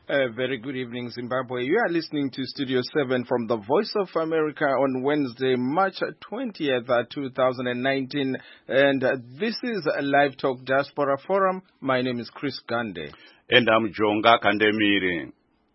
Very good evening, Zimbabwe. You are listening to Studio 7 from the Voice of America on Wednesday, March 20th, 2019. And this is a Live Talk Diaspora Forum. My name is Chris Gande. And I'm Jonga Kandemiri.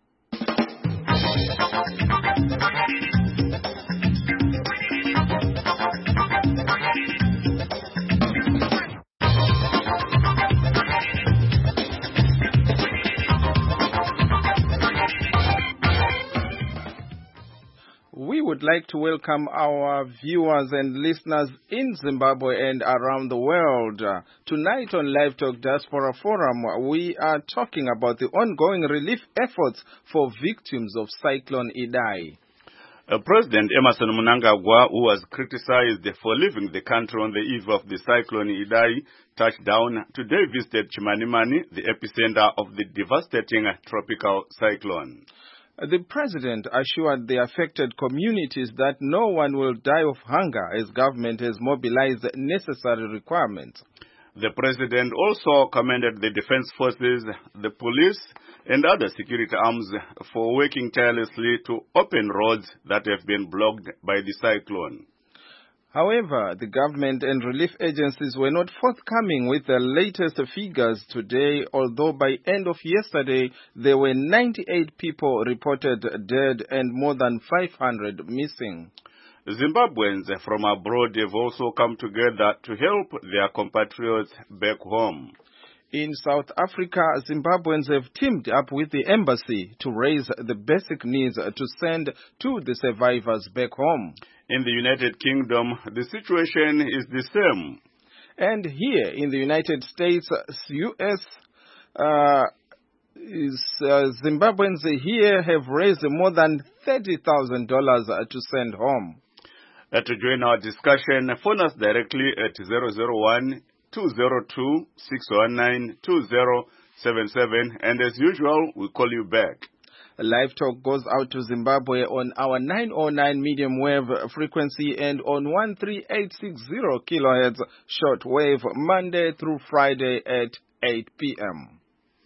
We would like to welcome our viewers and listeners in Zimbabwe and around the world. Tonight on Live Talk Diaspora Forum, we are talking about the ongoing relief efforts for victims of Cyclone Idai. President Emmerson Mnangagwa, who was criticized for leaving the country on the eve of the Cyclone Idai, touched down today, visited Chimanimani, the epicenter of the devastating tropical cyclone. The president assured the affected communities that no one will die of hunger as government has mobilized necessary requirements. The president also commended the defense forces, the police, and other security arms for working tirelessly to open roads that have been blocked by the cyclone. However, the government and relief agencies were not forthcoming with the latest figures today, although by end of yesterday, there were 98 people reported dead and more than 500 missing. Zimbabweans from abroad have also come together to help their compatriots back home. In South Africa, Zimbabweans have teamed up with the embassy to raise the basic needs to send to the survivors back home. In the United Kingdom, the situation is the same. And here in the United States, Zimbabweans here have raised more than $30,000 to send home. To join our discussion, phone us directly at 001-202-619-2077, and as usual, we'll call you back. Live Talk goes out to Zimbabwe on our 909 medium wave frequency and on 13860 kilohertz short wave Monday through Friday at 8 p.m.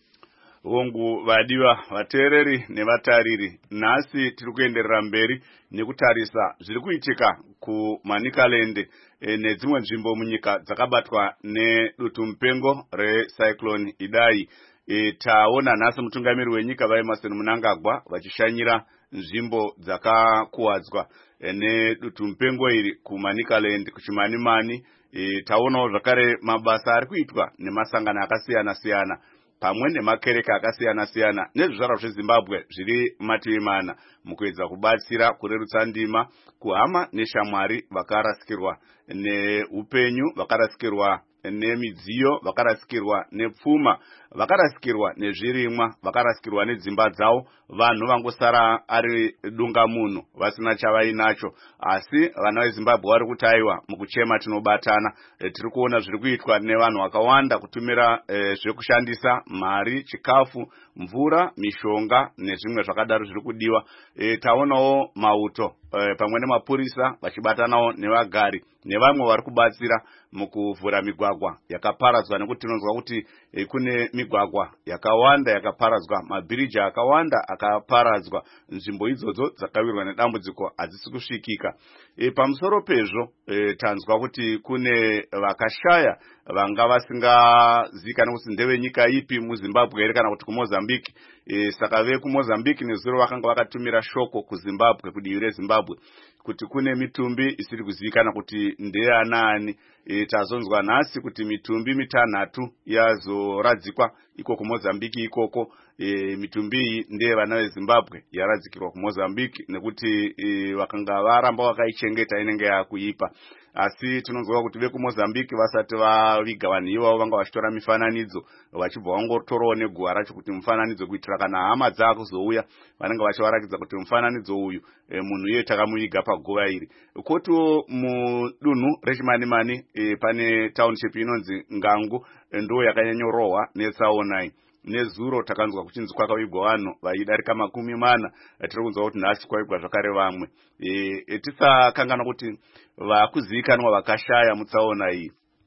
Wongu vadiwa vateereri nevatariri, nhasi tiri kuenderera mberi nekutarisa zviri kuitika kuManicaland nedzimwe nzvimbo munyika dzakabatwa nedutu mupengo reCyclone Idai. Taona nhasi mutungamiri wenyika vaEmmerson Mnangagwa vachishanyira nzvimbo dzakakuwadzwa nedutu mupengo iri kuManicaland kuChimanimani. Taonawo zvakare mabasa ari kuitwa nemasangano akasiyana siyana pamwe nemakereke akasiyana siyana nezvizvarwa zveZimbabwe zviri mativi mana mukuedza kubatsira kurerutsa ndima kuhama neshamwari vakarasikirwa neupenyu, vakarasikirwa nemidziyo, vakarasikirwa nepfuma, vakarasikirwa nezvirimwa, vakarasikirwa nedzimba dzavo, vanhu vangosara ari dungamunhu vasina chavainacho. Asi vana veZimbabwe vari kuti aiwa mukuchema tinobatana. Tiri kuona zviri kuitwa nevanhu vakawanda kutumira zvekushandisa, mari, chikafu, mvura, mishonga nezvimwe zvakadaro zviri kudiwa. Taonawo mauto pamwe nemapurisa vachibatanawo nevagari nevamwe vari kubatsira mukuvhura migwagwa yakaparadzwa, nekuti tinonzwa kuti kune migwagwa yakawanda yakaparadzwa, mabhiriji akawanda akaparadzwa. Nzvimbo idzodzo dzakawirwa nedambudziko hadzisi kusvikika. Pamusoro pezvo tanzwa kuti kune vakashaya vanga vasingazikana kuti ndevenyika ipi muZimbabwe here kana kuti kuMozambique. Saka vekuMozambique nezuro vakanga vakatumira shoko kuZimbabwe, kudivi reZimbabwe, kuti kune mitumbi isiri kuzivikana kuti ndeyanani. Tazonzwa nhasi kuti mitumbi mitanhatu yazoradzikwa iko kuMozambique ikoko. Mitumbi iyi ndeyevana veZimbabwe yaradzikirwa kuMozambique nekuti vakanga varamba vakaichengeta inenge yakuipa. Asi tinonzwa kuti vekuMozambique vasati vaviga vanhu ivavo vanga vachitora mifananidzo vachibva vangotorawo neguva racho kuti mufananidzo kuitira kana hama dzakuzouya vanenge vachivarakidza kuti mufananidzo uyu munhu iye takamuviga paguva iri. Kotiwo mudunhu reChimanimani pane township inonzi Ngangu ndo yakanyanyorohwa netsaonai. Nezuro takanzwa kuchinzi kwakavigwa vanhu vaidarika 40. Tiri kunzwa kuti nhasi kwavigwa zvakare vamwe. Tisakangana kuti vakuzivikanwa vakashaya mutsaona iyi.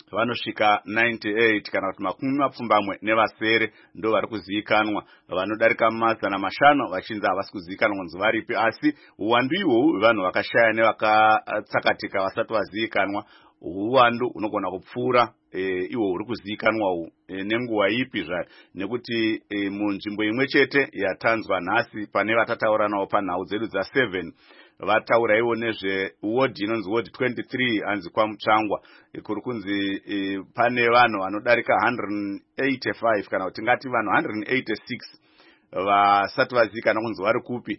vanosvika 98 kana kuti makumi mapfumbamwe nevasere ndo vari kuzivikanwa. Vanodarika mazana mashanu vachinzi havasi kuzivikanwa kunzi varipi, asi uwandu ihwohwu vanhu vakashaya nevakatsakatika vasati vazivikanwa. Uwandu unogona kupfuura ihwo huri kuzivikanwa uhu nenguva ipi zvayo, nekuti munzvimbo imwe chete yatanzwa nhasi pane vatataura navo panhau dzedu dza7 vataura iwo nezvewodi inonzi wodi 23 anzi kwaMutsvangwa, kuri kunzi pane vanhu vanodarika 185 kana kuti tingati vanhu 186 vasati vazivikanwa kunzi vari kupi.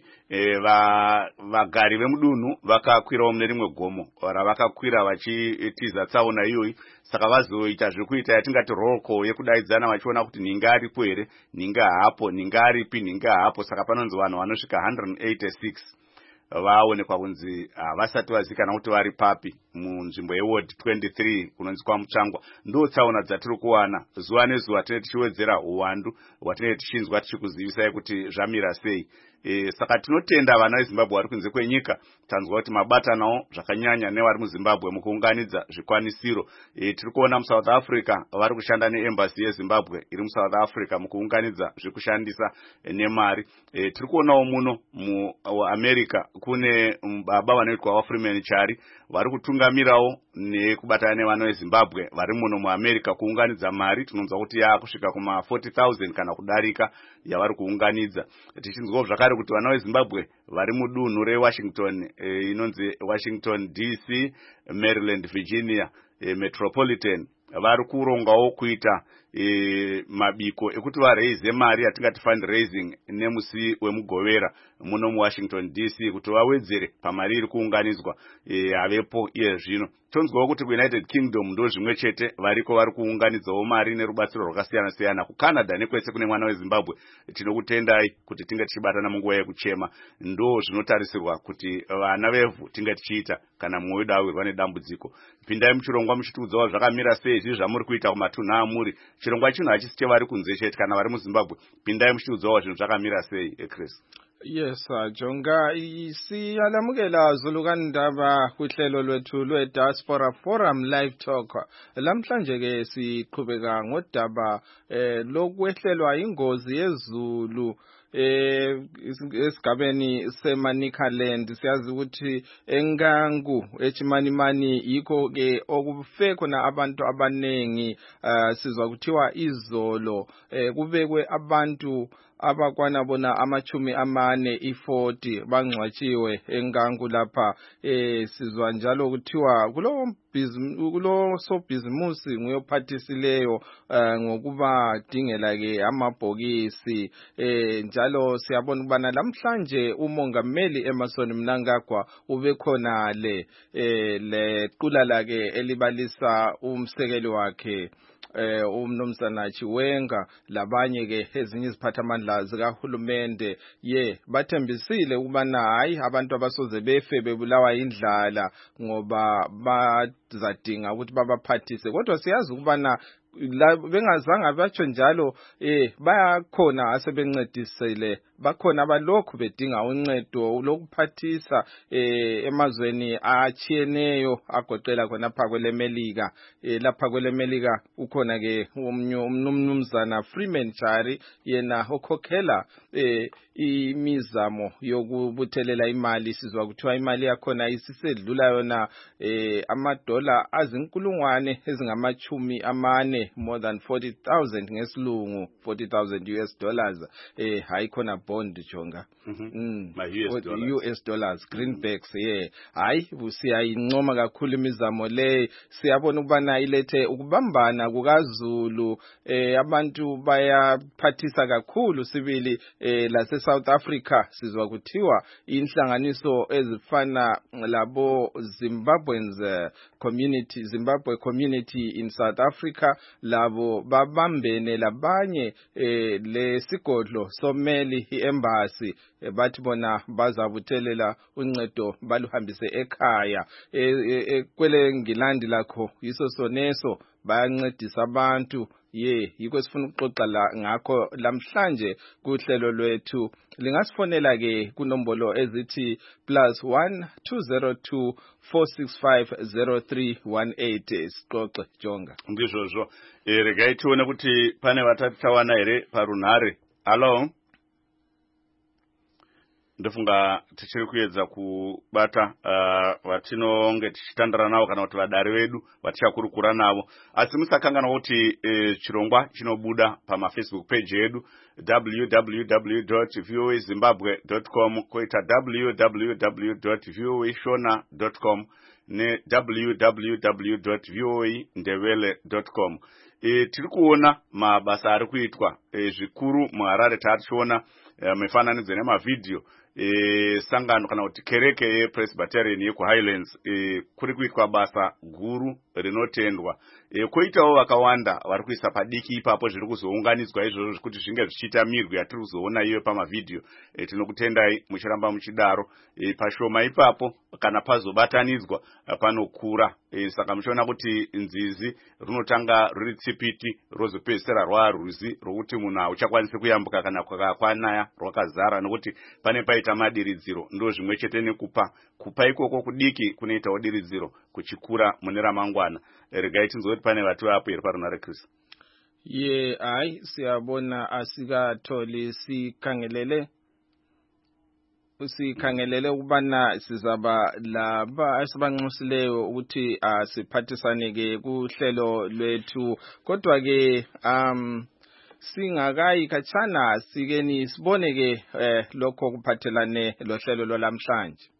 Vagari vemudunhu vakakwirawo mune rimwe gomo ravakakwira vachitiza tsaona iyoyi, saka vazoita zvekuita yatingati roll call yekudaidzana vachiona kuti ninga aripo here, ninga haapo, ninga aripi, ninga haapo. Saka panonzi vanhu vanosvika 186 vaonekwa kunzi havasati vazivikanwa kuti vari papi munzvimbo yewodi 23 kunonzi kwaMutsvangwa. Ndo tsaona dzatiri kuwana zuva nezuva, tinenge tichiwedzera uwandu hwatinenge tichinzwa tichikuzivisai kuti zvamira sei. Saka tinotenda vana veZimbabwe vari kunze kwenyika. Tanzwa kuti mabatanawo zvakanyanya nevari muZimbabwe mukuunganidza zvikwanisiro. Tiri kuona muSouth Africa vari kushanda neembassy yeZimbabwe iri muSouth Africa mukuunganidza zvekushandisa nemari. Tiri kuonawo muno muAmerica kune baba vanoitwa vaFreeman Chari vari kutungamirawo nekubatana nevana veZimbabwe vari muno muAmerica kuunganidza mari. Tinonzwa kuti yakusvika kuma 40,000 kana kudarika yavari kuunganidza. Tichinzwawo zvakare kuti vana veZimbabwe vari mudunhu reWashington, inonzi Washington DC, Maryland, Virginia metropolitan, vari kurongawo kuita mabiko ekuti vareize mari yatingati fundraising nemusi wemugovera muno muWashington DC kuti vawedzere pamari iri kuunganidzwa avepo iye zvino. Tonzwawo kuti kuUnited Kingdom ndo zvimwe chete variko vari kuunganidzawo mari nerubatsiro rwakasiyana siyana. kuCanada nekwese kune mwana weZimbabwe. Tinokutendai kuti tinge tichibatana munguva yekuchema. Ndo zvinotarisirwa kuti vana vevhu tinge tichiita kana mumwe wedu awirwa nedambudziko. Pindai muchirongwa muchitiudzawo zvakamira sei zvii zvamuri kuita kumatunhu amuri. Chirongwa chino hachisi chevari kunze chete kana vari muZimbabwe. Pindai muchitiudzawo zvinhu zvakamira sei Chris. Yes, Jonga, siyalamukela Zulukandaba kuhlelo lwethu lwe-Diaspora Forum Live Talk. Lamhlanje ke siqhubeka ngodaba lokwehlelwa ingozi yezulu esigabeni seManicaland. Siyazi ukuthi eNgangu eChimanimani yikho ke okufe khona abantu abanengi. Sizwa kuthiwa izolo kubekwe abantu abakwana bona amachumi amane 40 bangcwatshiwe eNgangu lapha. Sizwa njalo kuthiwa kulo sobhizimusi nguyophathisileyo ngokuba dingela ke amabhokisi. Njalo siyabona ukubana lamhlanje umongameli Emmerson Mnangagwa ubekhona lequla lake elibalisa umsekeli wakhe umnumzana Chiwenga labanye ke ezinye iziphathamandla zikahulumende bathembisile ukubana hayi abantu abasoze befe bebulawa indlala ngoba bazadinga ukuthi babaphathise. Kodwa siyazi ukubana bengazange batsho njalo bayakhona asebencedisile, bakhona abalokhu bedinga uncedo lokuphathisa emazweni achiyeneyo agoqela khona lapha kwelemelika. Lapha kwelemelika ukhona ke umnumzana Freeman Chari, yena okhokhela imizamo yokubuthelela imali. Sizwa kuthiwa imali yakhona isisedlula yona $40,000 ezingama-40, more than 40,000 ngesilungu, $40,000. Hayi khona bond Jonga. US dollars, greenbacks. Hayi siyayincoma kakhulu imizamo le. Siyabona ukubana ilethe ukubambana kukaZulu. Abantu bayaphathisa kakhulu sibili lase South Africa. Sizwa kuthiwa inhlanganiso ezifana labo Zimbabwe community in South Africa labo babambene labanye lesigodlo someli embassy bathi bona bazabuthelela uncedo baluhambise ekhaya kwele ngilandi lakho yiso soneso bayancedisa abantu yikho sifuna ukuxoxa ngakho lamhlanje kuhlelo lwethu. Lingasifonela ke kunombolo ezithi +1 202 465 0318 sixoxe jonga. Ndizvozvo regai tione kuti pane vatatawana here parunhare. Hello, ndofunga tichiri kuedza kubata vatinonge tichitandara navo kana kuti vadari vedu vatichakurukura navo, asi musakanganwa kuti chirongwa chinobuda pamafacebook page yedu www.voazimbabwe.com koita www.voashona.com ne www.voandevele.com. Tiri kuona mabasa ari kuitwa zvikuru muHarare. Tationa mifananidzo nemavidhiyo sangano kana kuti kereke yePresbyterian yekuHighlands kuri kuitwa basa guru rinotendwa. Koitawo vakawanda vari kuisa padiki ipapo zviri kuzounganidzwa izvozvo zvekuti zvinge zvichiita mirwi yatiri kuzoona iyo pamavidhiyo. Tinokutendai muchiramba muchidaro. Pashoma ipapo kana pazobatanidzwa panokura. Saka muchiona kuti nzizi runotanga ruri tsipiti rozopedzisira rwarwizi rokuti munhu hauchakwanisi kuyambuka kana kwakakwanaya rwakazara, nokuti pane paita madiridziro. Ndo zvimwe chete nekupa ikoko kudiki kunoitawo diridziro kuchikura mune ramangwana. Regai tinzoti pane vati vapo here parunhare Chris. Hayi siyabona asikatholi sikhangelele ukubana sizaba laba esibanxusileyo ukuthi siphathisane ke kuhlelo lwethu, kodwa ke singakayi khatshana sikeni sibone ke lokho kuphathelane lohlelo lwalamhlanje.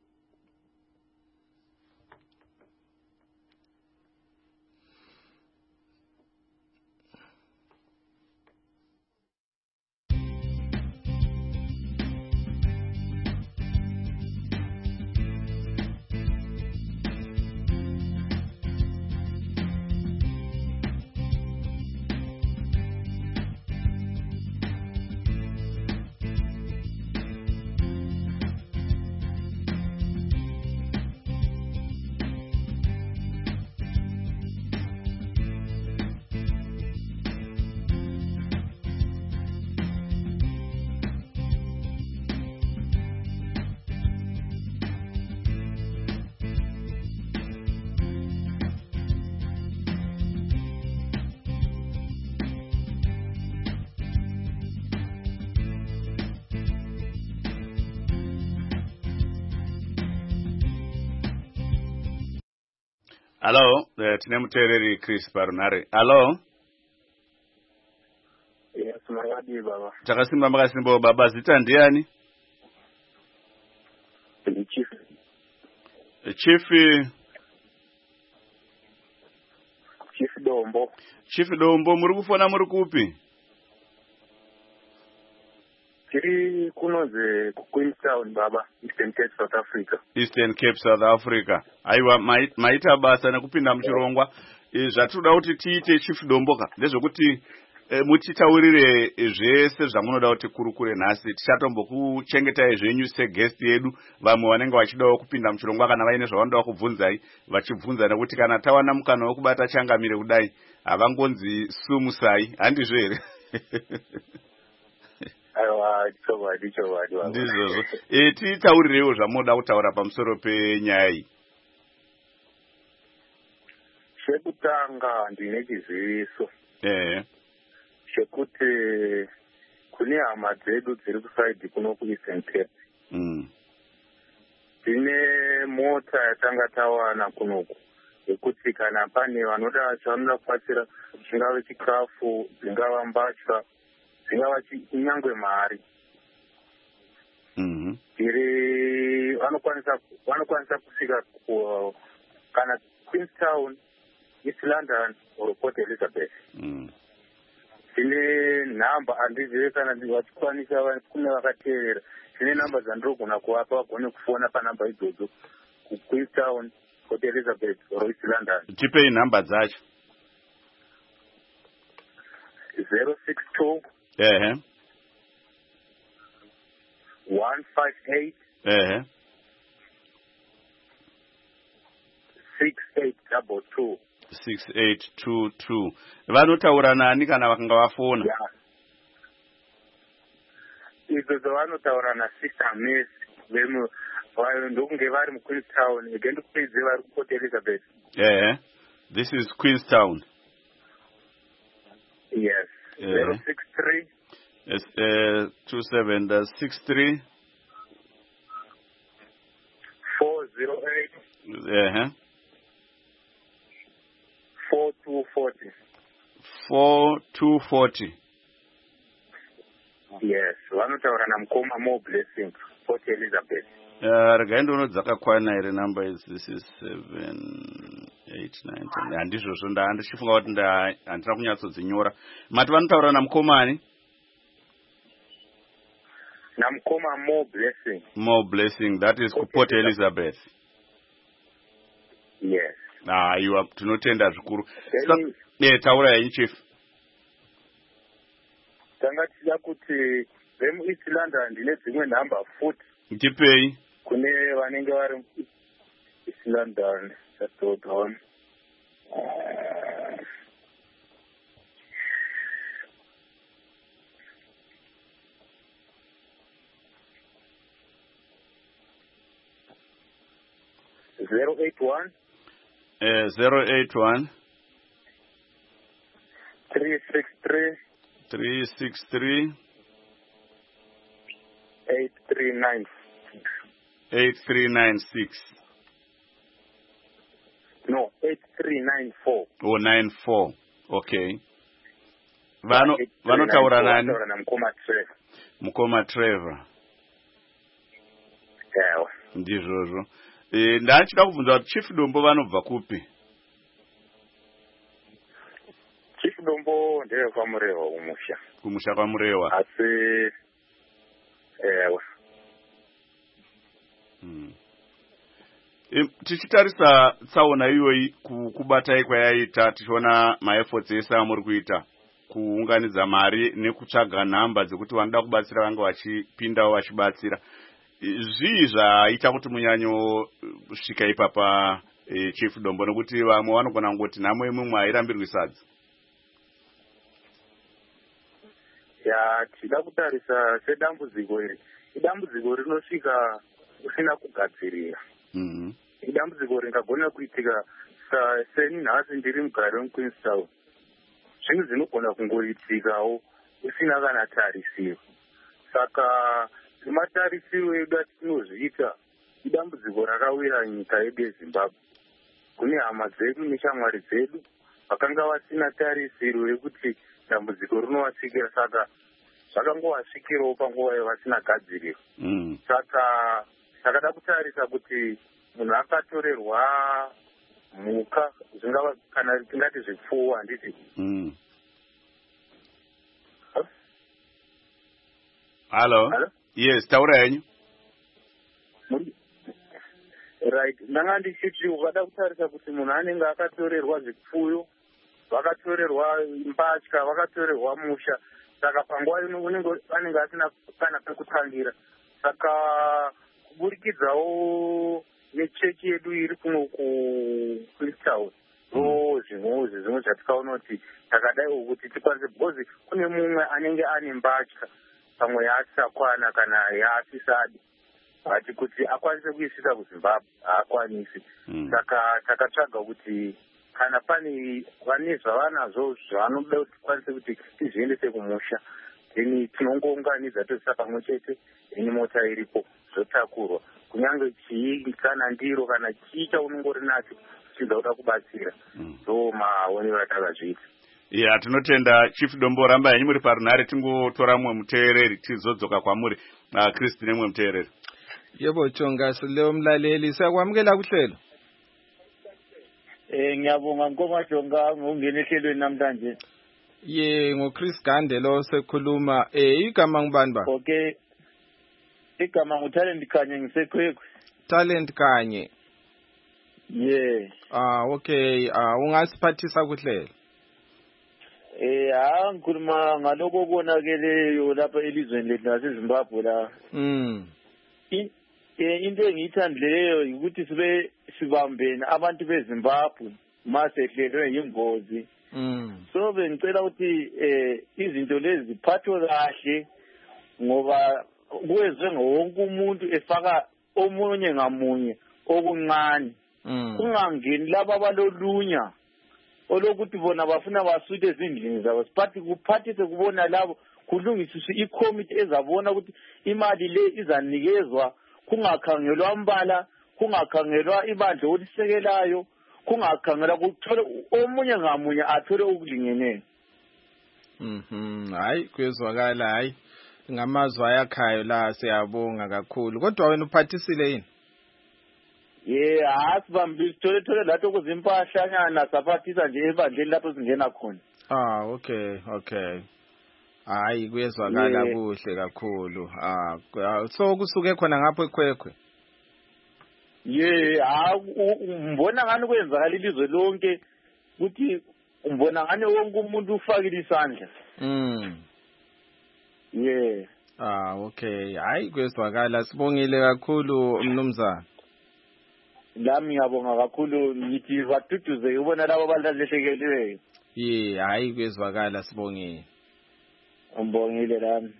Hello, tine muteereri Chris parunhare. Hello. Yes, magadi baba. Takasimba makasimba baba, zita ndiani? Chief Dombo. Chief Dombo, muri kufona muri kupi? Tiri kunoze Queenstown baba, Eastern Cape South Africa. Eastern Cape South Africa. Aiwa maita basa nekupinda muchirongwa. Zvatoda kuti tiite Chief Domboka ndezvokuti mutitaurire zvese zvamunoda kuti kurukure nhasi. Tichatombokuchengetai zvenyu seguest yedu. Vamwe vanenge vachidawo kupinda muchirongwa kana vaine zvavanoda kubvunzai vachibvunza, nekuti kana tawana mukana wekubata changamire kudai havangonzi sumusai. Handizvo here? Aiwa, ndizvozvo. Titaurirewo zvamunoda kutaura pamusoro penyaya iyi. Chekutanga ndine chiziviso chekuti kune hama dzedu dziri kusaidhi kuno kuEastern Cape. Tine mota yatanga tawana kunoku yekuti kana pane vanoda chavanoda kubatsira, chingave chikafu, dzingava mbatya, dzingava nyangwe mari, vanokwanisa kusvika kana Queenstown, East London or Port Elizabeth. Tine nhamba handizive kana vachikwanisa kune vakateerera. Tine nhamba dzandinogona kuvapa vagone kufona panhamba idzodzo kuQueenstown, Port Elizabeth or East London. Tipei nhamba dzacho. 062 158 ehe 6822. 6822. Vanotaura nani kana vakanga vafona? Yeah. Idzo dzavanotaura naSister Miss ndokunge vari muQueenstown again kupedze vari kuPort Elizabeth. This is Queenstown. Yes. 063 Yes, 27 63 408 4240. 4240. Yes, vanotaura namukoma More Blessing, Port Elizabeth. Regai ndono dzakakwana here number is this is 7 8 9 10. Handizvozvo ndichifunga kuti handina kunyatsodzinyora. Mati vanotaura namukomani? Namukoma More Blessing. More Blessing, that is Port Elizabeth. Yes. Aiwa, tinotenda zvikuru. Taura yenyu chief. Tanga tichida kuti vemuEast London ndine dzimwe nhamba futi. Ndipei. Kune vanenge vari East London. Just hold on. Zero 081 363 8396. No, 8394. Oh, 94. Okay. Vanotaura nani? Mukoma Trevor. Yawa. Ndizvozvo. Ndachida kubvunza kuti Chief Dombo vanobva kupi? Chief Dombo ndeve kwaMurewa umusha. Kumusha kwaMurewa. Asi ewa. Tichitarisa tsaona iyoyi kubatai kwayaita tichiona maefforts ese amuri kuita kuunganidza mari nekutsvaga nhamba dzekuti vanoda kubatsira vanga vachipindawo vachibatsira. Zvii zvaita kuti munyanyo svika ipapa Chief Dombo, nokuti vamwe vanogona kungoti nhamo imwe hairambirwi sadza? Ya, tida kutarisa sedambudziko iri. Idambudziko rinosvika usina kugadzirira. Idambudziko ringagona kuitika seni nhasi ndiri mugare muQueenstown. Zvinhu zvinogona kungoitikawo usina kana tarisiro. Saka matarisiro edu atinozviita idambudziko rakawira nyika yedu yeZimbabwe. Kune hama dzedu neshamwari dzedu vakanga vasina tarisiro yekuti dambudziko rinovasvikira, saka zvakangovasvikirawo panguva yavasina gadziriro. Saka takada kutarisa kuti munhu akatorerwa mhuka, zvingava kana tingati zvipfuwo, handiti. Hello? Yes, taura yenyu. Right, ndanga ndichiti ukada kutarisa kuti munhu anenge akatorerwa zvipfuyo, vakatorerwa mbatya, vakatorerwa musha, saka panguva ino anenge asina kana pekutangira. Saka kuburikidzawo nechechi yedu iri kuno kuQueenstown, zvimwe zvatikaona kuti takadaiwo kuti tikwanise, because kune mumwe anenge ane mbatya pamwe yaasisakwana kana yaasisadi, ati kuti akwanise kuisisa kuZimbabwe haakwanisi. Saka takatsvaga kuti kana pane vane zvavanazvo zvavanoda kuti tikwanise kuti tizviendese kumusha, then tinongounganidza toisa pamwe chete, then mota iripo zvotakurwa, kunyange chii kana ndiro kana chii chaunongori nacho chichida kuda kubatsira. Ndo maonero atakazviita. Ya, tinotenda Chief Dombo, ramba yenyu muri parunhare, tingotora mumwe muteereri tizodzoka kwamuri. Kristi nemumwe muteereri. Yebo Chongas, leo mlaleli siyakwamukela kuhlelo. Ngiyabonga Nkoma Jonga ngongena ehlelweni namhlanje. ngoChris Gande lo sekhuluma. Igama ngubani ba? Okay. Igama nguTalent Kanye, ngisekhwekwe. Talent Kanye. Yeah. Okay, ungasiphathisa kuhlelo. ngikhuluma ngaloko konakeleyo lapha elizweni lethu laseZimbabwe la. Into engiyithandileyo ukuthi sibe sibambene abantu beZimbabwe masehlelwe yingozi. So bengicela ukuthi izinto lezi ziphathwe kahle ngoba kuwezwe wonke umuntu efaka omunye ngamunye okuncane. Kungangeni laba abalolunya olokuthi bona bafuna basuthe ezindlini zabo. Kuphathise kubona labo kulungisiswe ikomiti ezabona ukuthi imali le izanikezwa kungakhangelwa mbala, kungakhangelwa ibandla olisekelayo, kungakhangelwa kuthole omunye ngamunye athole okulingeneyo. Hayi kuyezwakala, hayi ngamazwi ayakhayo la, siyabonga kakhulu. Kodwa wena uphathisile yini? Sibambile sithole lathi okuzimpahlanyana saphathisa nje ebandleni lapho singena khona. Okay. Hayi kuyezwakala kuhle kakhulu. So kusuke khona ngapho eKwekhwe? Mbona ngani kwenzakala ilizwe lonke ukuthi mbona ngani wonke umuntu ufakile isandla. Okay. Hayi kuyezwakala, sibongile kakhulu mnumzana. Lami ngiyabonga kakhulu, ngithi baduduze ubona labo abalahlekelweyo. Hayi kuyezwakala, sibongile. Umbongile lami.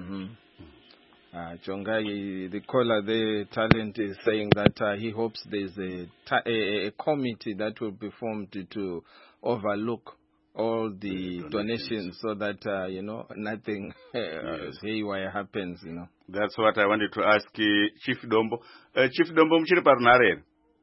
Jonga, the caller, the talent is saying that he hopes there's a committee that will be formed to overlook all the donations so that, nothing haywire happens, That's what I wanted to ask Chief Dombo. Chief Dombo, mchiri parunare?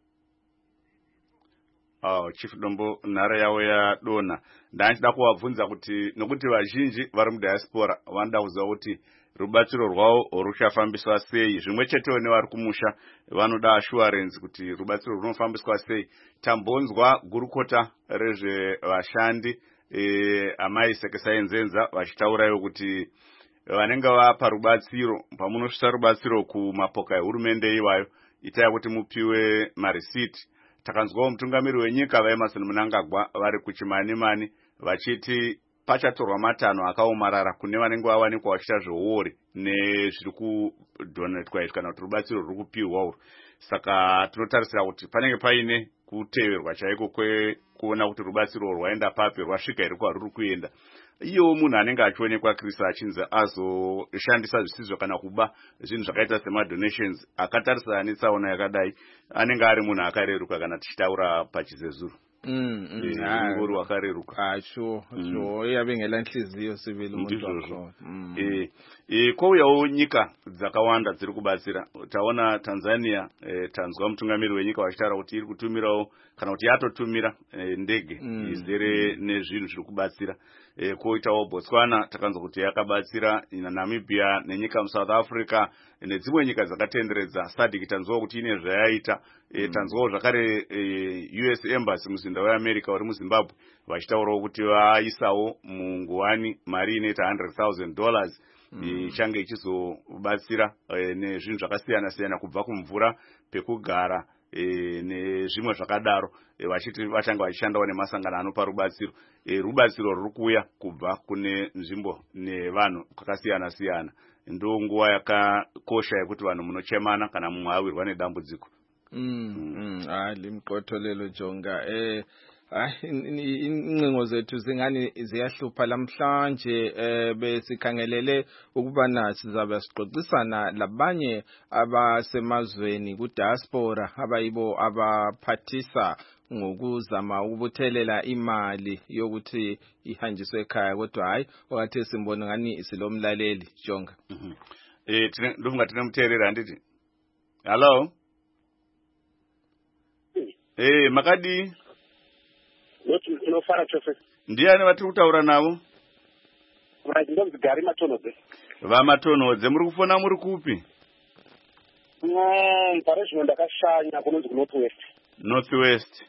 Chief Dombo, nare yawe ya dona. Ndachida kuwabvunza kuti nokuti vazhinji vari mudiaspora vanoda kuziva kuti rubatsiro rwavo ruchafambiswa sei. Zvimwe chetewo nevari kumusha vanoda assurance kuti rubatsiro runofambiswa sei. Tambonzwa gurukota rezvevashandi amai Sekesai Nzenza vachitaurayo kuti vanenge vapa rubatsiro, pamunosvitsa rubatsiro kumapoka ehurumende iwayo, itai kuti mupiwe marisiti. Takanzwawo mutungamiri wenyika vaEmmerson Mnangagwa vari kuChimanimani vachiti pachatorwa matanho akaomarara kune vanenge vawanikwa vachita zveuori nezviri kudhonetwa kana kuti rubatsiro ruri kupiwa urwu. Saka tinotarisira kuti panenge paine kuteverwa chaiko kuona kuti rubatsiro rwaenda papi, rwasvika iri kwaruri kuenda. Iyewo munhu anenge achionekwa Kristu achinzi azoshandisa zvisizvo kana kuba zvinhu zvakaita semadonations, akatarisana netsaona yakadai, anenge ari munhu akareruka kana tichitaura pachizezuru. Ngori wakareruka. Sure. Yabengela nhliziyo sivile umuntu wakho. Kwauyawo nyika dzakawanda dziri kubatsira. Taona Tanzania, tanzwa mutungamiri wenyika vachitaura kuti iri kutumirawo kana kuti yatotumira ndege izere nezvinhu zviri kubatsira. Koitawo Botswana takanzwa kuti yakabatsira, Namibia nenyika muSouth Africa nedzimwe nyika dzakatenderedza SADC tanzwa kuti ine zvayaita. Tanzwawo zvakare US Embassy muzinda weAmerica uri muZimbabwe vachitaurawo kuti vaisawo munguwani mari inoita $100,000 ichange ichizobatsira nezvinhu zvakasiyana siyana kubva kumvura, pekugara nezvimwe zvakadaro, vachiti vachange vachishandawo nemasangano anopa rubatsiro. Rubatsiro ruri kuuya kubva kune nzvimbo nevanhu kwakasiyana siyana. Ndo nguva yakakosha yekuti vanhu munochemana kana mumwe awirwa nedambudziko. Limqotholelo Jonga. Incingo zethu zingani ziyahlupha lamhlanje, besikhangelele ukuba nathi sizabe sixoxisana labanye abasemazweni ku-diaspora abayibo abaphathisa ngokuzama ukubuthelela imali yokuthi ihanjiswe ekhaya, kodwa hayi okathe simbona ngani silomlaleli Jonga. Ndofunga tine muteereri anditi. Hello? Makadi? Unofara chose. Ndiani vatiri kutaura navo? Ndombi Gari Matonodze. VaMatonodze, muri kufona muri kupi? Pare zvino ndakashanya kunonzi Northwest. Northwest.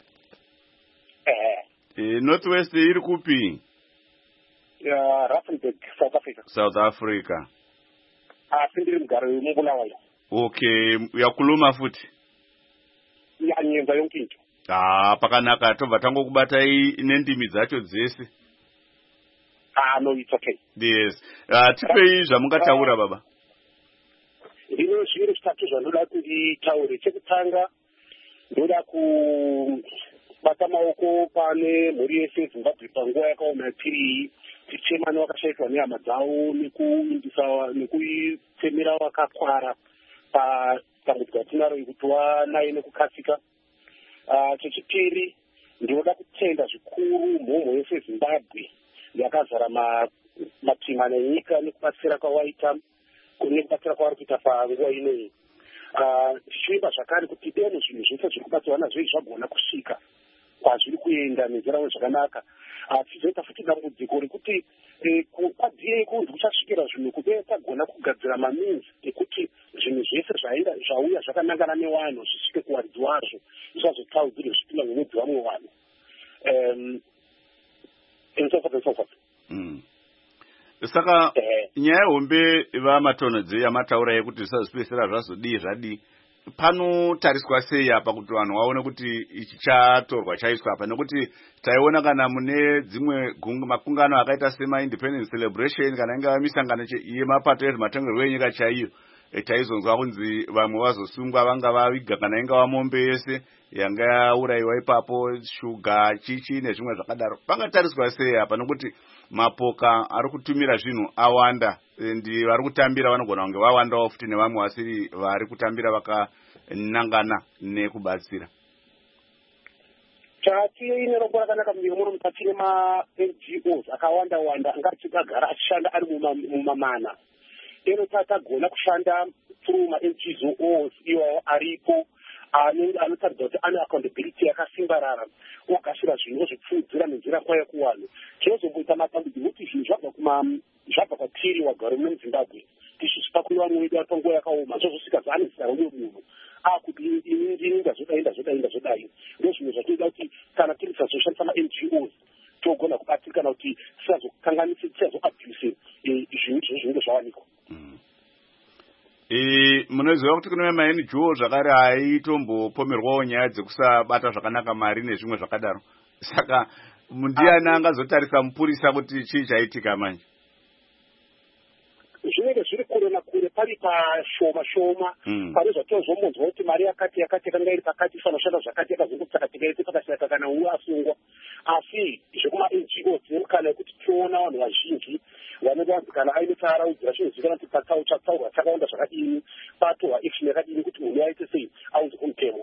Northwest iri kupi? Rustenburg, South Africa. South Africa. Ndiri mugari wemuBulawayo. Okay, yakuluma futi? Nyenza yonke into. Pakanaka, tobva tangokubatai nendimi dzacho dzese. No, it's okay. Yes. Tipei zvamungataura baba. Zvino zviro zvitatu zvandoda kunditaure. Chekutanga ndoda kubata maoko pane mhuri yese yeZimbabwe panguva yakaoma tiri tichemani wakashaikwa nehama dzavo nekuitsemera wakakwara pambudzwa tinaro kuti wanaye nekukasika. Chechipiri ndinoda kutenda zvikuru mhomho yese yeZimbabwe yakazara matima nenyika nekubatsira kwawaita nekubatsira kwavari kuita panguva inoyi. Tichiimba zvakare kuti deno zvinhu zvese zviri kubatsirwa nazvo zvagona kusvika kwazviri kuenda nenzira zvakanaka. Tizoita futi dambudziko rekuti kwaDA kunzi kuchasvikira zvinhu kudai tagona kugadzira maminzi ekuti zvinhu zvese zvauya zvakanangana newanhu zvisvike kuwaridzi wazvo zvazotaudzire zvisvika nemwedzi vamwe vanhu. Saka nyaya hombe vamatonhodzi yamataura yekuti zvisazopedzisira zvazodii panotariswa sei apa kuti vanhu vaone kuti ichi chatorwa chaiswa apa, nekuti taiona kana mune dzimwe makungano akaita sema-independence celebration kana ingava misangano yemapato ezvematongerwo enyika chaiyo, taizonzwa kunzi vamwe vazosungwa vanga vaviga kana ingava mombe yese yanga yaurayiwa ipapo, shuga chichi nezvimwe zvakadaro. Pangatariswa sei apa, nekuti mapoka ari kutumira zvinhu awanda ndi vari kutambira vanogona kunge vawandawo futi nevamwe vasiri vari kutambira vakanangana nekubatsira. Chatiine robo rakanaka munyika muno tine ma-NGOs akawanda angachigagara achishanda ari mumamana. Eno tagona kushanda through ma-NGOs iwawo aripo anotaridza kuti ane accountability yakasimbarara ogashira zvinhu zvekupfuudzira nenzira kwayo kuvanhu. Tinozomboita matambudziko kuti zvinhu zvabva kwatiri wagara muno muZimbabwe tichisvika kune vamwe vedu vari panguva yakaoma zvozosvika zvaane zita romwe munhu kuti inini ndazvodai. Ndozvimwe zvatoida kuti kana tiri tisazoshandisa ma-NGOs togona kubatsirikana kuti tisazokanganisa tisazoabuse zvinhu zvinenge zvawanikwa. Munoziva kuti kune ma-NGO zvakare aitombopomerwawo nyaya dzekusabata zvakanaka mari nezvimwe zvakadaro. Saka ndiani angazotarisa mupurisa kuti chii chaitika manje? Zvinenge zviri kure nakure pari pashoma pane zvatozombonzwa kuti mari yakati yakanga iri pakati ifanoshanda zvakati yakazongotsakatika iti pakasiyaka kana uyo asungwa. Asi zvekuma-NGO dzinemukana yekuti tiona vanhu vazhinji vanodanzi kana aine chaaraudzira chinozivikanwa kuti chatsaurwa chakawanda zvakadini, patorwa action yakadini kuti munhu aite sei aunze kumutemo.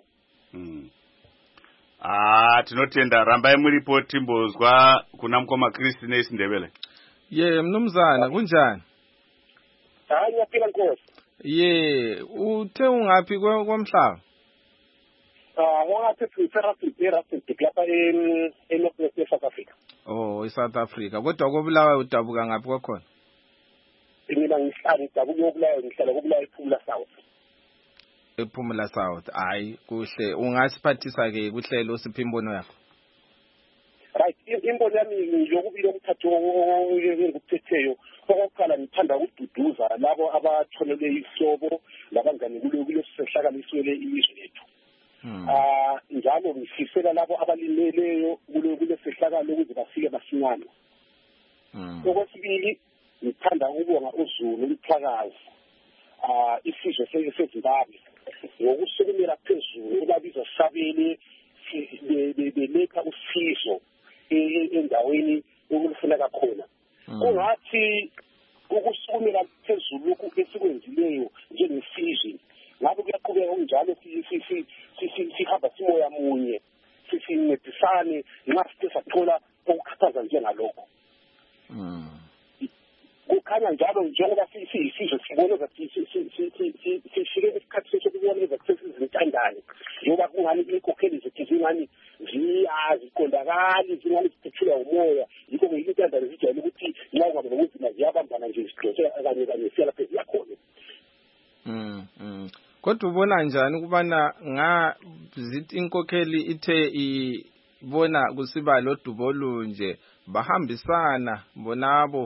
Tinotenda, rambai muripo timbozwa kuna mukoma Kristi neIsindebele. Mnumzana kunjani? Nyapira nkosi. Uthe ungaphi kwomhlaba? Wangaphi Rustenburg lapha eNorth South Africa. eSouth Africa. Kodwa koBulawayo udabuka ngaphi kwakhona? Mina ngidabuka koBulawayo, ngihlala koBulawayo ePhumula South. ePhumula South. Hayi kuhle. Ungasiphathisa ke kuhlelo sipha imbono yakho. Right, imbono yami yokubili okuthathu engikuthetheyo. Okokuqala ngithanda ukududuza labo abatholele ihlobo labangani kulesi sehlakalo iswele ilizwe lethu. Njalo ngifisela labo abalimeleyo kulesi sehlakalo ukuze bafike masinyane. Okwesibili ngithanda ukubonga uZulu umphakazi isizwe seZimbabwe ngokusukumela phezulu babiza sabele beletha usizo endaweni okufuneka khona. Kungathi ukusukumela phezulu esikwenzileyo njengesizwe ngabe kuyaqhubeka kunjalo sihamba simoya munye sincedisane nxa sithe sathola okukhathaza njengalokho. Kukhanya njalo njengoba siyisizwe sibone ukuthi sifike isikhathi sokubona ukuthi sesizintandane njengoba kungani inkokheli zethu zingani ziqondakali zingani ziphuthula umoya, yikho ngiyithandane zijwayele ukuthi nxa kungabe nobunzima ziyabambana nje zidonse kanye siyala phezulu yakhona. Kodwa ubona njani ukubana zithi inkokheli ithe ibona kusiba lodubo olunje bahambisana bonabo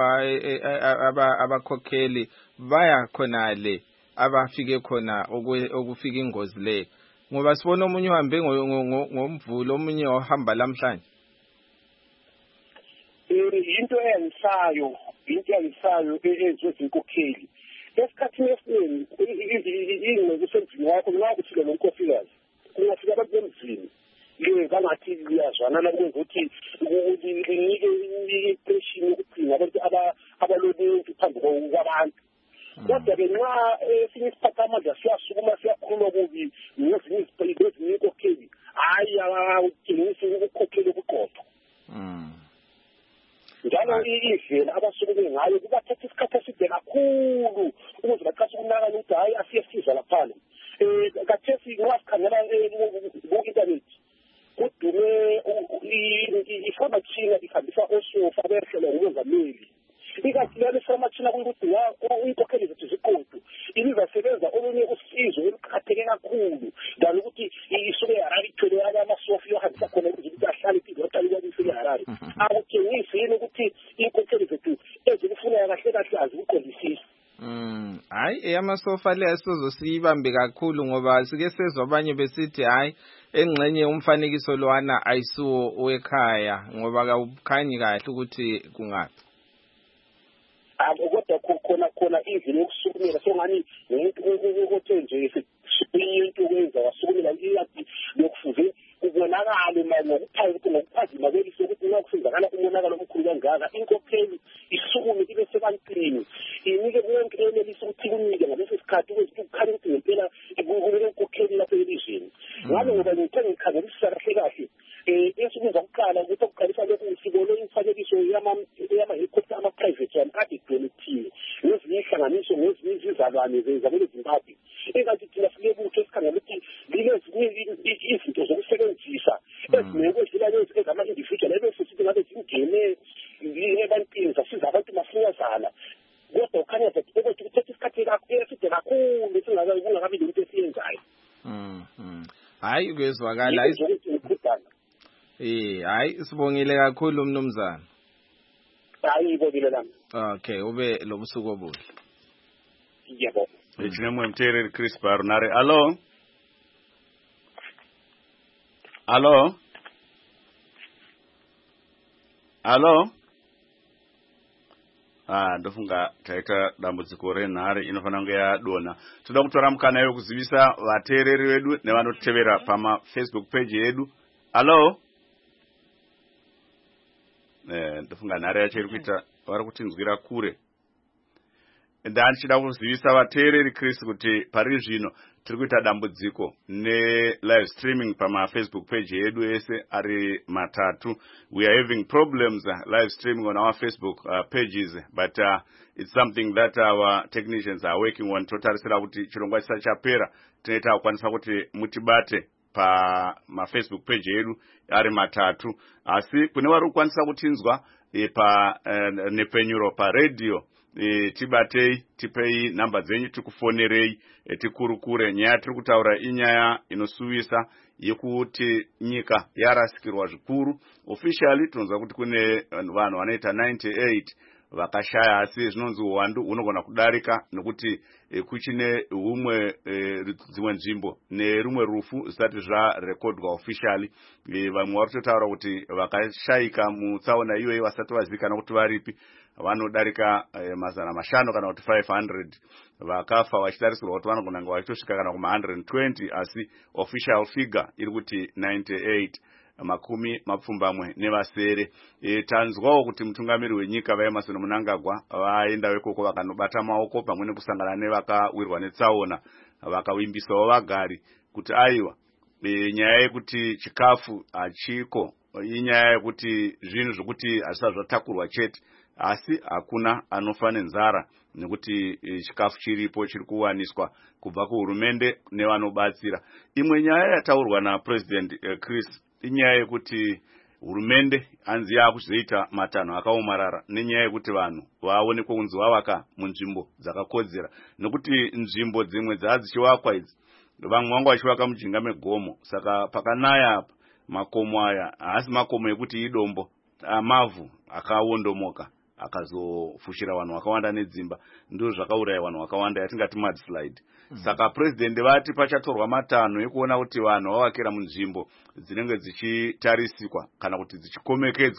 abakhokheli baya khonale abafike khona okufika ingozi le, ngoba sibona omunye uhambe ngomvulo omunye ohamba lamhlanje. into eyangisayo ezinkokeli esikhathini esiningi ingxenye esendlini yakho nxa kuthile lo nkosikazi kungafika abantu bemzini bangathi liyazwana nakwenza ukuthi linike impression yokugcina abantu abaloluntu phambi kwabantu kodwa-ke nxa esinye isiphatha amandla siyasukuma siyakhuluma kubi nezinye inkokheli hhayi awutshengisi ukukhokhela okuqotho njalo indlela abasukume ngayo kubathatha isikhathi eside kakhulu ukuze baqase ukunakana ukuthi hhayi asiyesiza laphana kathesi nxa sikhangela ku-intanethi kudume ifamatshina ihambisa osofa behlelwa ngumongameli ikathi lalo ifamatshina kuyukuthi inkokheli zethu ziqotho ibizasebenza olunye usizo oluqakatheke kakhulu than ukuthi isuke eHarare ithwele amasofa yohambisa khona ukuze ukuthi ahlale iphinde aqale ukwabisela eHarare akutshengisi yini ukuthi inkokheli zethu ezikufunayo kahle kahle azikuqondisisi hayi eyamasofa le asizosiyibambe kakhulu ngoba sike sezwa abanye besithi hayi engxenye umfanekiso lowana ayisuwo wekhaya ngoba kawukhanyi kahle ukuthi kungaphi kodwa khona izini yokusukumela songani umuntu othe nje into kwenza wasukumela iyathi lokufuze kubonakale ngokuphazima kweliso ukuthi nxa kusenzakala umonakalo omkhulu kangaka inkokheli isukume ibe sebantwini inike bonke enelisa ukuthi kunike ngaleso sikhathi ukuthi kukhanye ukuthi ngempela kubukele inkokheli lapha elizweni ngalo ngoba ngithe ngikhangelisisa kahle kahle ensukwini zakuqala ukuthi okuqalisa lokhu sibone imifanekiso yama-helicopter ama-private one kade idonethiwe ngezinye ihlanganiso ngezinye izizalwane zabele Zimbabwe engathi thina silebutho esikhangela ukuthi linezinye izinto zokusebenzisa ezinekwedlula lezi ezama-individual ebesesithi ngabe zingene ebantwini zasiza abantu masinyazana kodwa ukhanya ukuthi kuthetha isikhathi eside kakhulu kungakabi lento esiyenzayo hayi kuyezwakala hayi sibongile kakhulu mnumzana hayi ibobile lami okay ube lobusuku obuhle yebo ejinemwe mtereri Chris Barnare alo ndofunga taita dambudziko renhare inofanira kunge yadonha toda kutora mukana wekuzivisa vateereri vedu nevanotevera pamafacebook page yedu alo ndofunga nhare yacho iri kuita vari kutinzwira kure ndandichida kuzivisa vateereri Chris kuti pari zvino tiri kuita dambudziko ne-live streaming pamafacebook page yedu ese ari matatu. We are having problems live streaming on our Facebook pages, but it's something that our technicians are working on. Totarisira kuti chirongwa chisa chapera tinoita kukwanisa kuti mutibate pamafacebook page yedu ari matatu, asi kune vari kukwanisa kutinzwa nepenyuro paradio tibatei, tipei namba dzenyu, tikufonerei, tikurukure. Nyaya tiri kutaura inyaya inosuvisa yekuti nyika yarasikirwa zvikuru. Officially tunonzwa kuti kune vanhu vanoita 98 vakashaya, asi zvinonzi uwandu hunogona kudarika nokuti kuchine dzimwe nzvimbo nerumwe rufu zvisati zvarekodwa officially. Vamwe vari kutotaura kuti vakashayika mutsaona iyoyi vasati vazivikanwa kuti varipi vanodarika 500 kana kuti 500 vakafa vachitarisirwa kuti vanogona kunge vachitosvika kana kuma 120, asi official figure iri kuti 98 makumi mapfumbamwe nevasere. Tanzwawo kuti mutungamiri wenyika vaEmmerson Mnangagwa vaenda ikoko vakanobata maoko pamwe nekusangana nevakawirwa netsaona, vakawimbisawo vagari kuti aiwa nyaya yekuti chikafu hachiko, inyaya yekuti zvinhu zvokuti hazvisati zvatakurwa chete, asi hakuna anofa nenzara nekuti chikafu chiripo chiri kuwaniswa kubva kuhurumende nevanobatsira. Imwe nyaya yataurwa naPresident Chris inyaya yekuti hurumende hanzi yakuzoita matanho akaomarara nenyaya yekuti vanhu vaonekwa kunzi vavaka munzvimbo dzakakodzera, nokuti nzvimbo dzimwe dzadzichivakwa idzi vamwe vangu vachivaka mujinga megomo. Saka pakanaya apa makomo aya haasi makomo ekuti idombo, mavhu akawondomoka akazofushira vanhu vakawanda nedzimba, ndo zvakauraya vanhu vakawanda yatingati mudslide. Saka president vati pachatorwa matanho ekuona kuti vanhu vavakira munzvimbo dzinenge dzichitarisikwa kana kuti dzichikomekedzwa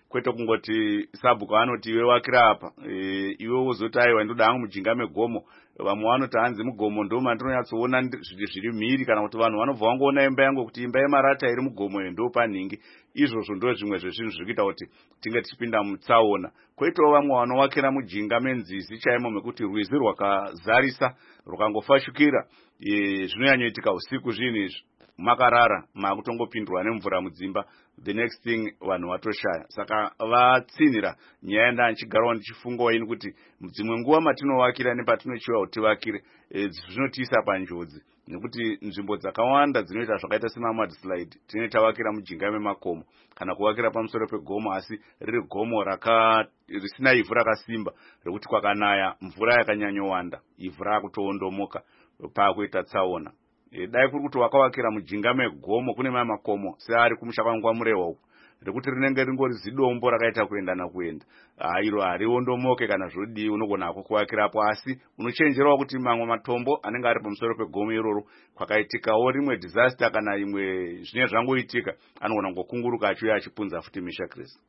kwete kungoti sabhuku vanoti iwe wakira apa iwe uzoti aiwa ndoda hangu mujinga megomo. Vamwe vanoti hanzi mugomo ndo mandinonyatsoona zviri mhiri, kana kuti vanhu vanobva vangoona imba yangu kuti imba yemarata iri mugomo ndo panhingi. Izvozvo ndo zvimwe zvezvinhu zviri kuita kuti tinge tichipinda mutsaona. Kwoitawo vamwe vanovakira mujinga menzizi chaimo mekuti rwizi rwakazarisa rukangofashukira, zvinonyanyoitika usiku zvinhu izvi makarara makutongopindwa nemvura mudzimba, the next thing vanhu vatoshaya. Saka vatsinhira nyaya yanda nchigarawo ndichifungawo ini kuti dzimwe nguva matinovakira nepatinochiva kuti tivakire zvinotiisa panjodzi, nekuti nzvimbo dzakawanda dzinoita zvakaita semamudslide tinenge tavakira mujinga memakomo kana kuvakira pamusoro pegomo, asi riri gomo risina ivhu rakasimba rekuti kwakanaya mvura yakanyanyowanda ivhu rakutoondomoka pakuita tsaona. Dai kuri kuti wakavakira mujinga megomo kune mamwe makomo seari kumusha kwangu Murehwa uku, rekuti rinenge ringori zidombo rakaita kuenda nakuenda, iro hariondomoke kana zvodii, unogona hako kuvakirapo, asi unochenjerawo kuti mamwe matombo anenge ari pamusoro pegomo iroro kwakaitikawo rimwe disaster kana imwe zvinenge zvangoitika, anogona kungokunguruka achiuya achipunza futi misha Chris.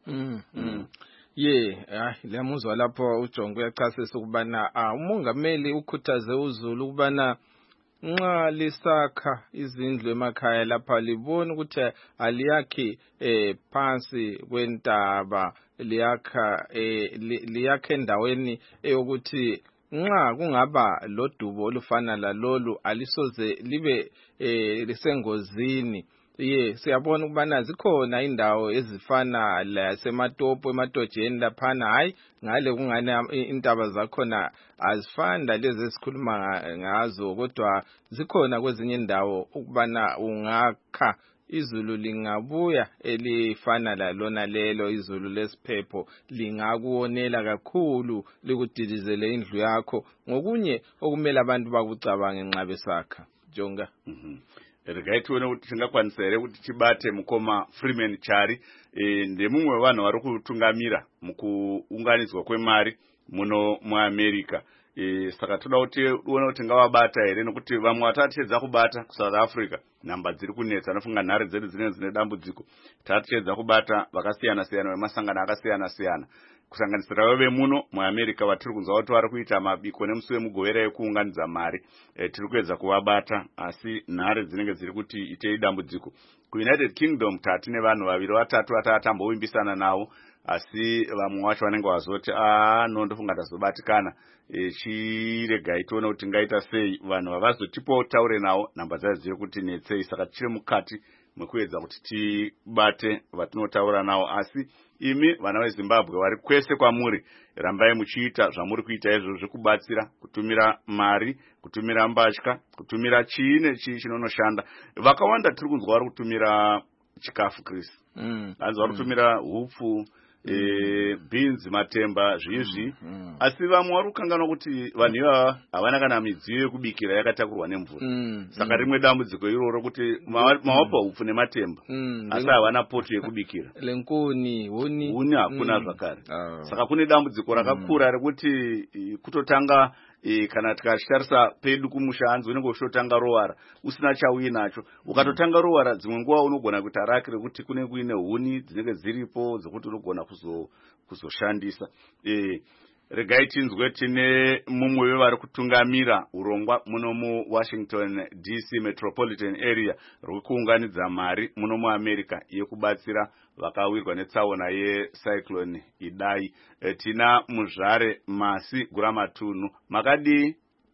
Lemuzwa lapho uJongo uyachasisa ukubana umongameli ukhuthaze uZulu ukubana nxa lisakha izindlu emakhaya lapha libona ukuthi aliyakhi phansi kwentaba, liyakha endaweni eyokuthi nxa kungaba lodubo olufana lalolu alisoze libe lisengozini. Siyabona ukubana zikhona indawo ezifana lasematopo ematojeni laphana, hayi ngale kungane intaba zakhona azifani lezi esikhuluma ngazo, kodwa zikhona kwezinye indawo ukubana ungakha izulu lingabuya elifana lalona lelo izulu lesiphepho lingakuonela kakhulu likudilizele indlu yakho, ngokunye okumele abantu bakucabange nxa besakha. Jonga. Regai tione kuti tingakwanisa here kuti tibate mukoma Freeman Chari, ndemumwe wevanhu vari kutungamira mukuunganidzwa kwemari muno muAmerica. Saka toda kuti uone kuti tingavabata here, nekuti vamwe vatatiedza kubata kuSouth Africa nhamba dziri kunetsa, anofunga nhare dzedu dzine dambudziko, tatiedza kubata vakasiyana siyana vemasangano akasiyana siyana, kusanganisira vemuno muAmerica vatiri kunzwa kuti vari kuita mabiko nemusi wemugovera ekuunganidza mari. Tiri kuedza kuvabata, asi nhare dzinenge dziri kuti itei dambudziko. KuUnited Kingdom tatine vanhu vaviri vatatu vatatambovimbisana navo, asi vamwe vacho vanenge vazoti ndofunga tazobatikana, chiregai tione kuti tingaita sei vanhu vavazotipo taure navo nhamba dzadzo dziri kuti netsei. Saka tichiri mukati mwekuedza kuti tibate vatinotaura navo, asi imi vana veZimbabwe vari kwese kwamuri, rambai muchiita zvamuri kuita izvozvo zvekubatsira, kutumira mari, kutumira mbatya, kutumira chiine chinonoshanda. Vakawanda tiri kunzwa vari kutumira chikafu Chris, hanzi vari kutumira hupfu, beans, matemba zvizvi, asi vamwe vari kukanganwa kuti vanhu ivava havana kana midziyo yekubikira yakatakurwa nemvura. Saka rimwe dambudziko iroro kuti mavapa hupfu nematemba asi havana poto yekubikira, lenkuni huni hakuna zvakare. Saka kune dambudziko rakakura rekuti kutotanga kana tikatarisa pedu kumusha hanzi unenge uchitotanga rowara usina chauyi nacho, ukatotanga rowara dzimwe nguva unogona kuita raki rekuti kune kuine huni dzinenge dziripo dzekuti unogona kuzoshandisa. Regai tinzwe tine mumwe wevari kutungamira urongwa muno muWashington DC Metropolitan Area rwekuunganidza mari muno muAmerica yekubatsira vakawirwa netsaona yecyclone Idai. Tina Muzvare Masi Guramatunhu, makadii?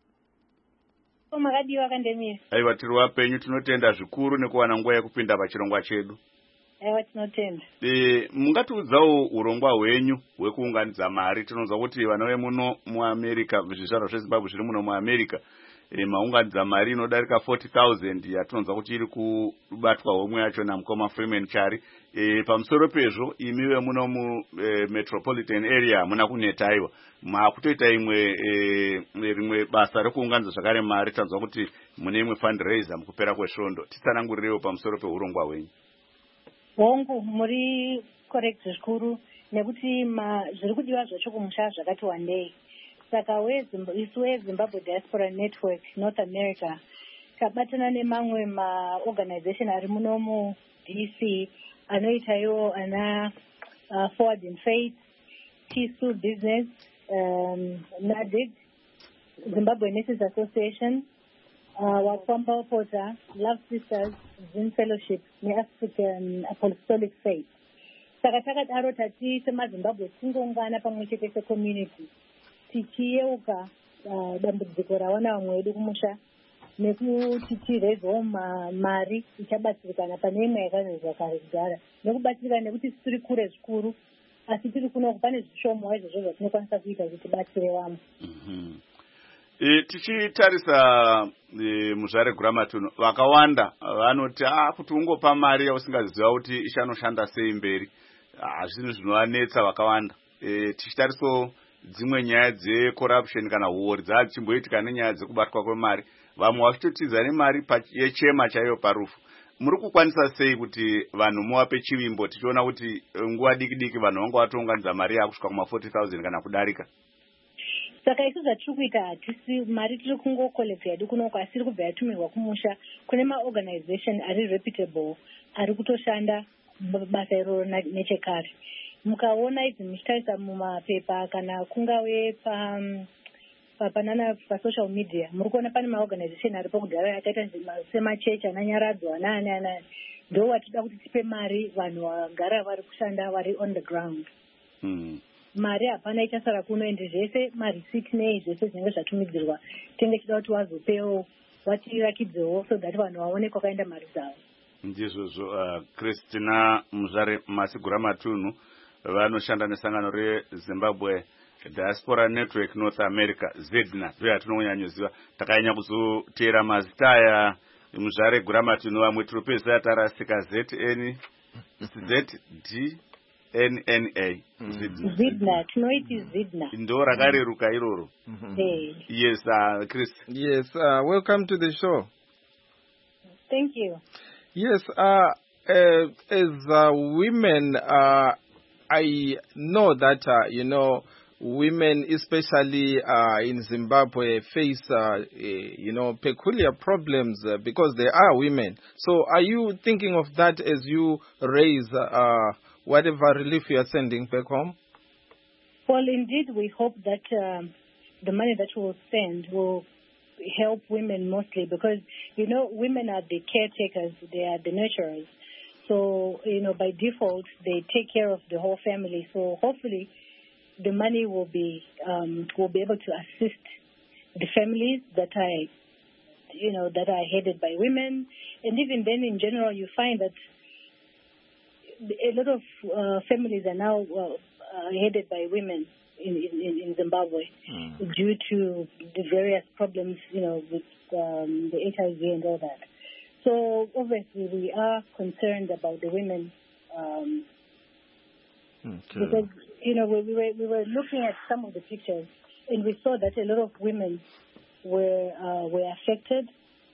Makadiwa kandemira. Aiwa, tiri wapenyu, tinotenda zvikuru nekuwana nguva yekupinda pachirongwa chedu. Aiwa, tinotenda. Mungatiudzawo urongwa hwenyu hwekuunganidza mari. Tinonzwa kuti vana vemuno muAmerica, zvizvarwa zveZimbabwe zviri muno muAmerica, maunganidza mari inodarika 40,000 yatinonzwa kuti iri kubatwa homwe yacho namukoma Freeman Chari. Pamusoro pezvo imi vemuno mumetropolitan area hamuna kuneta, aiwa makutoita rimwe basa rekuunganidza zvakare mari. Tanzwa kuti mune imwe fundraiser mukupera kwesvondo. Titsanangurirewo pamusoro peurongwa hwenyu. Hongu, muri correct zvikuru, nekuti zviri kudiwa zvacho kumusha zvakati wandei. Saka isu weZimbabwe Diaspora Network North America tabatana nemamwe maorganization ari muno muDC anoita iwo ana Forward in Faith, TSU Business, NADIG, Zimbabwe Nurses Association, Wakwamba Porter, Love Sisters, Zin Fellowship, African Apostolic Faith. Saka takadaro tati semazimbabwe tingoungana pamwe chete secommunity tichiyeuka dambudziko rawana vamwe vedu kumusha nekuti tirezewo mari ichabatsirikana pane imwe yakazezwa kare kudhara nekubatsirikana nekuti tiri kure zvikuru asi tiri kuno pane zvishomo izvozvo zvatinokwanisa kuita kuti tibatsire vamwe. Tichitarisa muzvare Guramatunhu vakawanda vanoti kuti ungopa mari yausingaziva kuti ishanoshanda sei mberi zvinhu zvinovanetsa vakawanda. Tichitarisawo dzimwe nyaya dzecorruption kana huori dzachimboitika nenyaya dzekubatwa kwemari vamwe vachitotiza nemari yechema chaiyo parufu. Muri kukwanisa sei kuti vanhu muvape chivimbo tichiona kuti nguva diki diki vanhu vanga vatounganidza mari yakusvika kuma40,000 kana kudarika? Saka isu zvatiri kuita hatisi mari tiri kungokolekta yedu kunoko asi iri kubva yatumirwa kumusha kune maorganization ari reputable ari kutoshanda basa iroro nechekare. Mukaona idzi muchitarisa mumapepa kana kungave panana pasocial media muri kuona pane maorganization aripo kudhara akaita semachechi ananyaradzwa anaani ndo watida kuti tipe mari vanhu vagara vari kushanda vari on the ground. Mari hapana ichasara kuno ende zvese marisiti nei zvese zvinenge zvatumidzirwa tenge chida kuti wazopewo watirakidzewo so that vanhu vaone kwakaenda mari dzavo. Ndizvozvo Christina Muzvare Guramatunhu vanoshanda nesangano reZimbabwe Diaspora Network North America ZDNA ndo yatinonyanyoziva. Takanyanya kuzoteera mazita aya Muzvare Guramatunhu vamwe tiropezisa tarasika ZNA ZDNA tinoiti ZDNA ndo rakareruka iroro. Yes, Chris. Yes, welcome to the show. Thank you. Yes, as women, I know that women, especially in Zimbabwe, face peculiar problems because they are women. So, are you thinking of that as you raise whatever relief you are sending back home? Well, indeed, we hope that the money that we will send will help women mostly because, women are the caretakers, they are the nurturers. So, by default, they take care of the whole family. So, hopefully, the money will be able to assist the families that are headed by women. And even then, in general, you find that a lot of families are now headed by women in Zimbabwe due to the various problems, with the HIV and all that. So obviously we are concerned about the women because we were looking at some of the pictures and we saw that a lot of women were affected.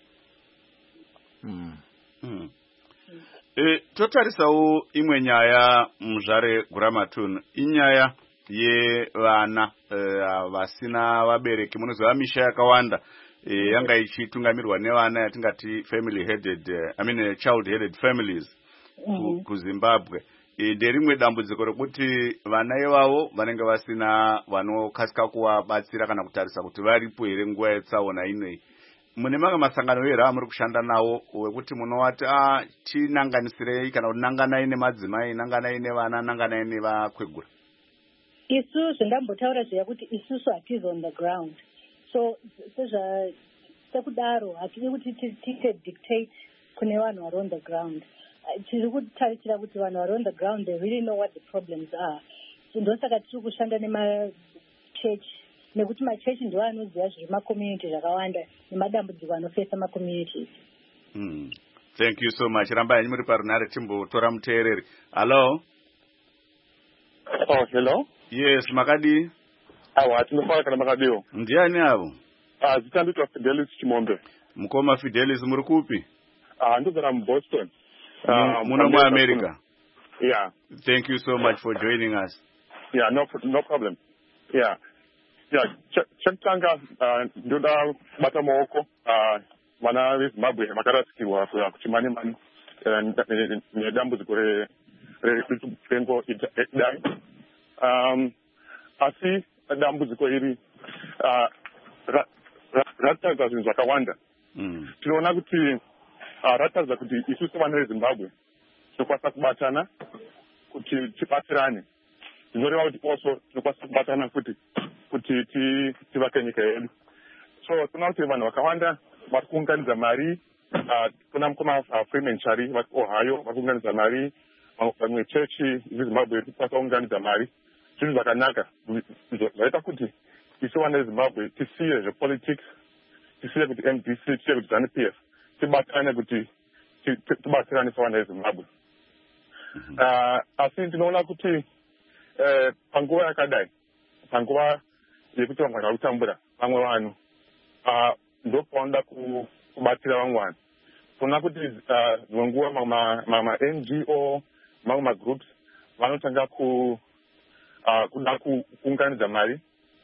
Totarisawo imwe nyaya Muzvare Guramatunhu inyaya yevana vasina vabereki. Munoziva misha yakawanda yanga ichitungamirwa nevana yatingati family headed child headed families kuZimbabwe. Nderimwe dambudziko rekuti vana ivavo vanenge vasina vanokasika kuvabatsira kana kutarisa kuti varipo here nguva yetsaona inei. Mune mamwe masangano here amuri kushanda nawo wekuti munovati tinanganisirei kana kuti nanganai nemadzimai, nanganai nevana, nanganai nevakwegura? Isu zvandambotaura zviya kuti isusu hatizi on the ground. So sekudaro hatidi kuti tiite dictate kune vanhu vari on the ground. Tiri kutarisira kuti vanhu vari on the ground they really know what the problems are. So ndosaka tiri kushanda nemachechi nekuti machechi ndiwo anoziva zviri macommunity zvakawanda nemadambudziko anofesa macommunities. Thank you so much. Rambai muri parunare timbotora muteereri. Hello. Oh, hello. Yes, makadi. Awa tinofara kana makadiwo. Ndiani avo? Zitanditwa Fidelis Chimombe. Mukoma Fidelis muri kupi? Ndogara muBoston. Muno muAmerica. Yeah. Thank you so much for joining us. Yeah, no problem. Yeah. Chakutanga ndoda bata maoko vana veZimbabwe vakarasikirwa kuti mani nedambudziko mupengo idai. Asi dambudziko iri ratadza zvinhu zvakawanda. Tinoona kuti ratadza kuti isusu vana veZimbabwe tinokwanisa kubatana kuti tibatsirane. Zvinoreva kuti also tinokwanisa kubatana kuti tivake nyika yedu. So tinoona kuti vanhu vakawanda vari kuunganidza mari. Kuna mukoma Freeman Chari vari kuOhio vari kuunganidza mari. Vamwe chechi veZimbabwe iri kukwanisa kuunganidza mari. Zvinhu zvakanaka zvaita kuti isu vana veZimbabwe tisiye zvepolitics, tisiye kuti MDC, tisiye kuti ZANU-PF, tibatane kuti tibatsirane savana veZimbabwe. Asi ndinoona kuti panguva yakadai, panguva yekuti vanhu vakakutambura vamwe vanhu ndopavanoda kubatsira vamwe vanhu. Tinoona kuti dzimwe nguva ma-NGO, mamwe ma-groups vanotanga kuda kuunganidza mari.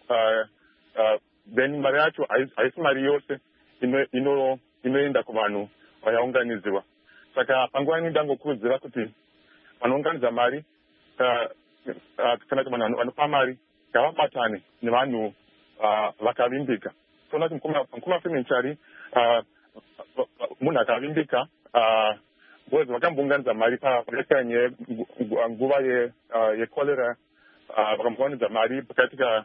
Then mari yacho haisi mari yose inoenda kuvanhu vayaunganidziwa. Saka panguva ini ndangokurudzira kuti vanounganidza mari kana kuti vanhu vanopa mari ngavabatane nevanhu vakavimbika. Toona kuti mukoma Freeman Chari munhu akavimbika bozi vakambounganidza mari pakaitika nguva yekolera. Vakamuunganidza mari pakaitika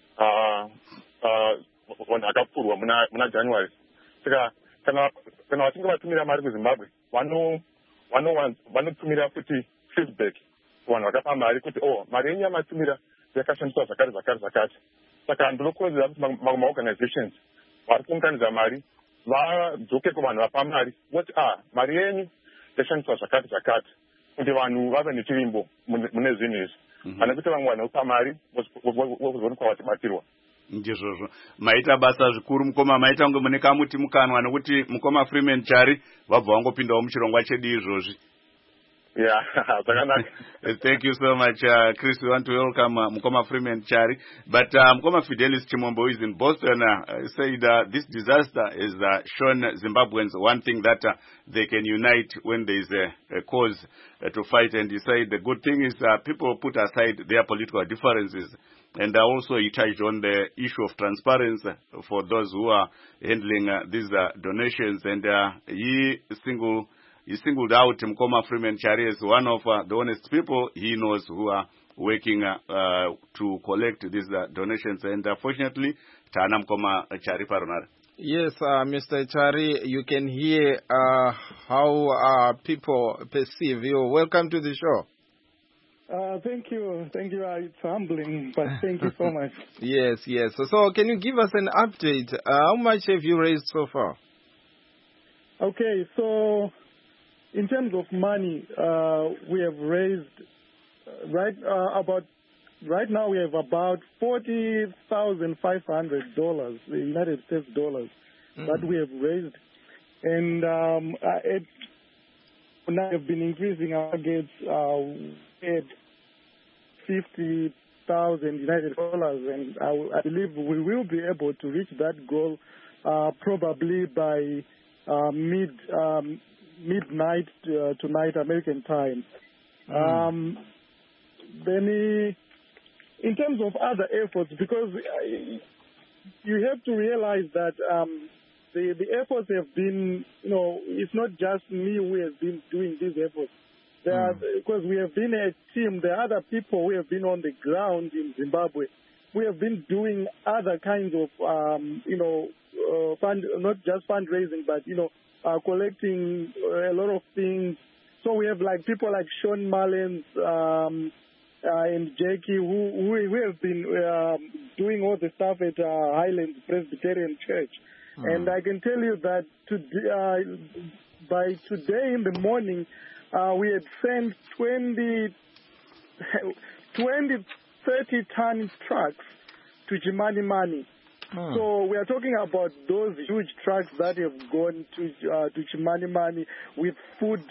vanhu vakapfurwa muna January. Saka kana vachinge vatumira mari kuZimbabwe vanotumira futi feedback kuvanhu vakapa mari kuti mari yenyu yamatumira yakashandiswa zvakati. Saka ndinokurudzira kuti mamwe maorganizations vari kuunganidza mari vadzoke kuvanhu vapa mari voti mari yenyu yashandiswa zvakati kuti vanhu vave nechirimbo mune zvinhu izvi. Pane kuti vamwe vanhu vapa mari vozoni kwavatibatirwa. Ndizvozvo maita basa zvikuru mukoma, maita kunge mune kamuti mukanwa nekuti mukoma Freeman Chari wabva wangopindawo muchirongwa chedu izvozvi. Yeah, thank you so much, Chris. We want to welcome Mukoma Freeman Chari. But Mukoma Fidelis Chimombo, who is in Boston, said this disaster has shown Zimbabweans one thing, that they can unite when there is a cause to fight. And he said the good thing is people put aside their political differences. And also he touched on the issue of transparency for those who are handling these donations. And he singled out Mukoma Freeman Chari as one of the honest people he knows who are working to collect these donations. And fortunately, Tana Mukoma Chari Paronara. Yes, Mr. Chari, you can hear how people perceive you. Welcome to the show. Thank you. It's humbling, but thank you so much. Yes. So can you give us an update? How much have you raised so far? Okay, so in terms of money, we have raised right now we have about $40,500, United States dollars, that we have raised, and now have been increasing our targets at $50,000 United dollars, and I believe we will be able to reach that goal probably by midnight tonight American time. Then in terms of other efforts, because you have to realize that the efforts have been, it's not just me who has been doing these efforts. Because we have been a team, there are other people who have been on the ground in Zimbabwe. We have been doing other kinds of, not just fundraising, but, collecting a lot of things. So we have people like Sean Mullins and Jackie who have been doing all the stuff at Highlands Presbyterian Church. And I can tell you that by today in the morning, we had sent 30-ton trucks to Chimanimani. So we are talking about those huge trucks that have gone to Chimanimani with food,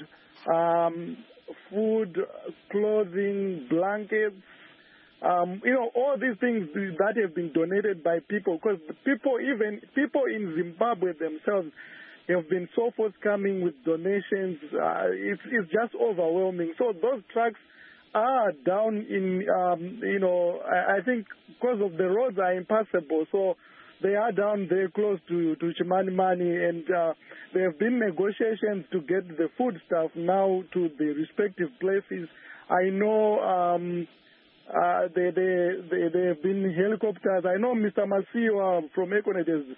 clothing, blankets, all these things that have been donated by people. Because people in Zimbabwe themselves have been so forthcoming with donations. It's just overwhelming. So those trucks are down in, I think because of the roads are impassable, so they are down there close to Chimanimani, and there have been negotiations to get the food stuff now to the respective places. I know there have been helicopters. I know Mr. Masio from Econet is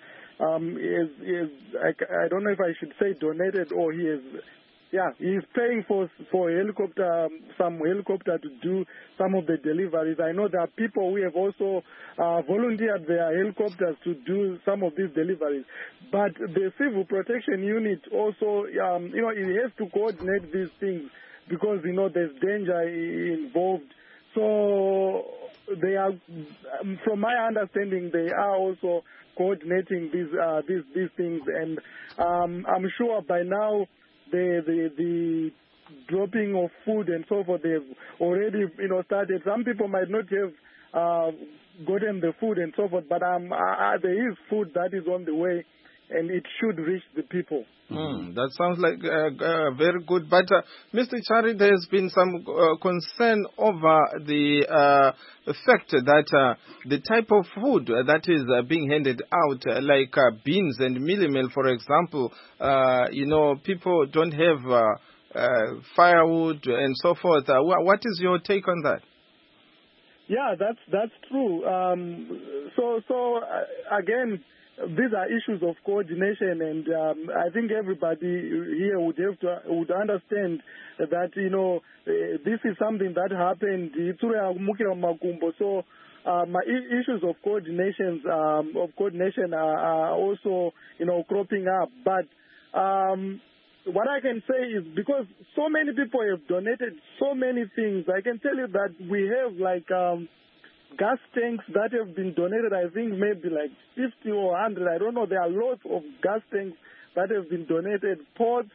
I don't know if I should say donated or he's paying for some helicopter to do some of the deliveries. I know there are people who have also volunteered their helicopters to do some of these deliveries. But the Civil Protection Unit also, it has to coordinate these things because, there's danger involved. So they are, from my understanding, they are also coordinating these things, and I'm sure by now the dropping of food and so forth, they've already started. Some people might not have gotten the food and so forth, but there is food that is on the way, and it should reach the people. That sounds like very good. But Mr. Chari, there's been some concern over the fact that the type of food that is being handed out, like beans and mealie meal, for example, people don't have firewood and so forth. What is your take on that? Yeah, that's true. So again, these are issues of coordination, and I think everybody here would understand that this is something that happened. So my issues of coordination are also cropping up. But what I can say is, because so many people have donated so many things, I can tell you that we have like gas tanks that have been donated, I think maybe like 50 or 100. I don't know. There are lots of gas tanks that have been donated. Pots,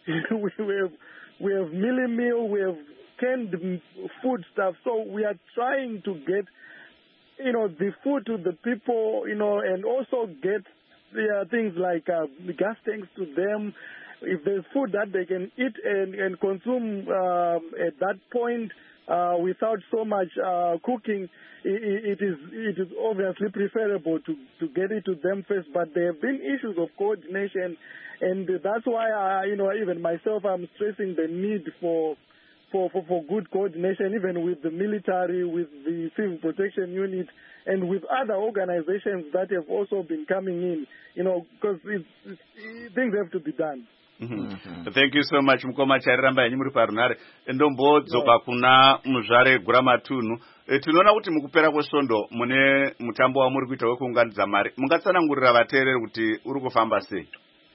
we have mealie meal, we have canned food stuff. So we are trying to get, the food to the people, and also get things like gas tanks to them. If there's food that they can eat and consume at that point, without so much cooking, it is obviously preferable to get it to them first. But there have been issues of coordination, and that's why even myself, I'm stressing the need for good coordination, even with the military, with the Civil Protection Unit, and with other organizations that have also been coming in. Because things have to be done. Thank you so much. Mukoma chairamba yanyu muri parunare ndombodzoka kuna muzvare gura matunhu. Tinoona kuti mukupera kwesvondo mune mutambo wamuri kuita wekuunganidza mari. Mungatsanangurira vateereri kuti uri kufamba sei?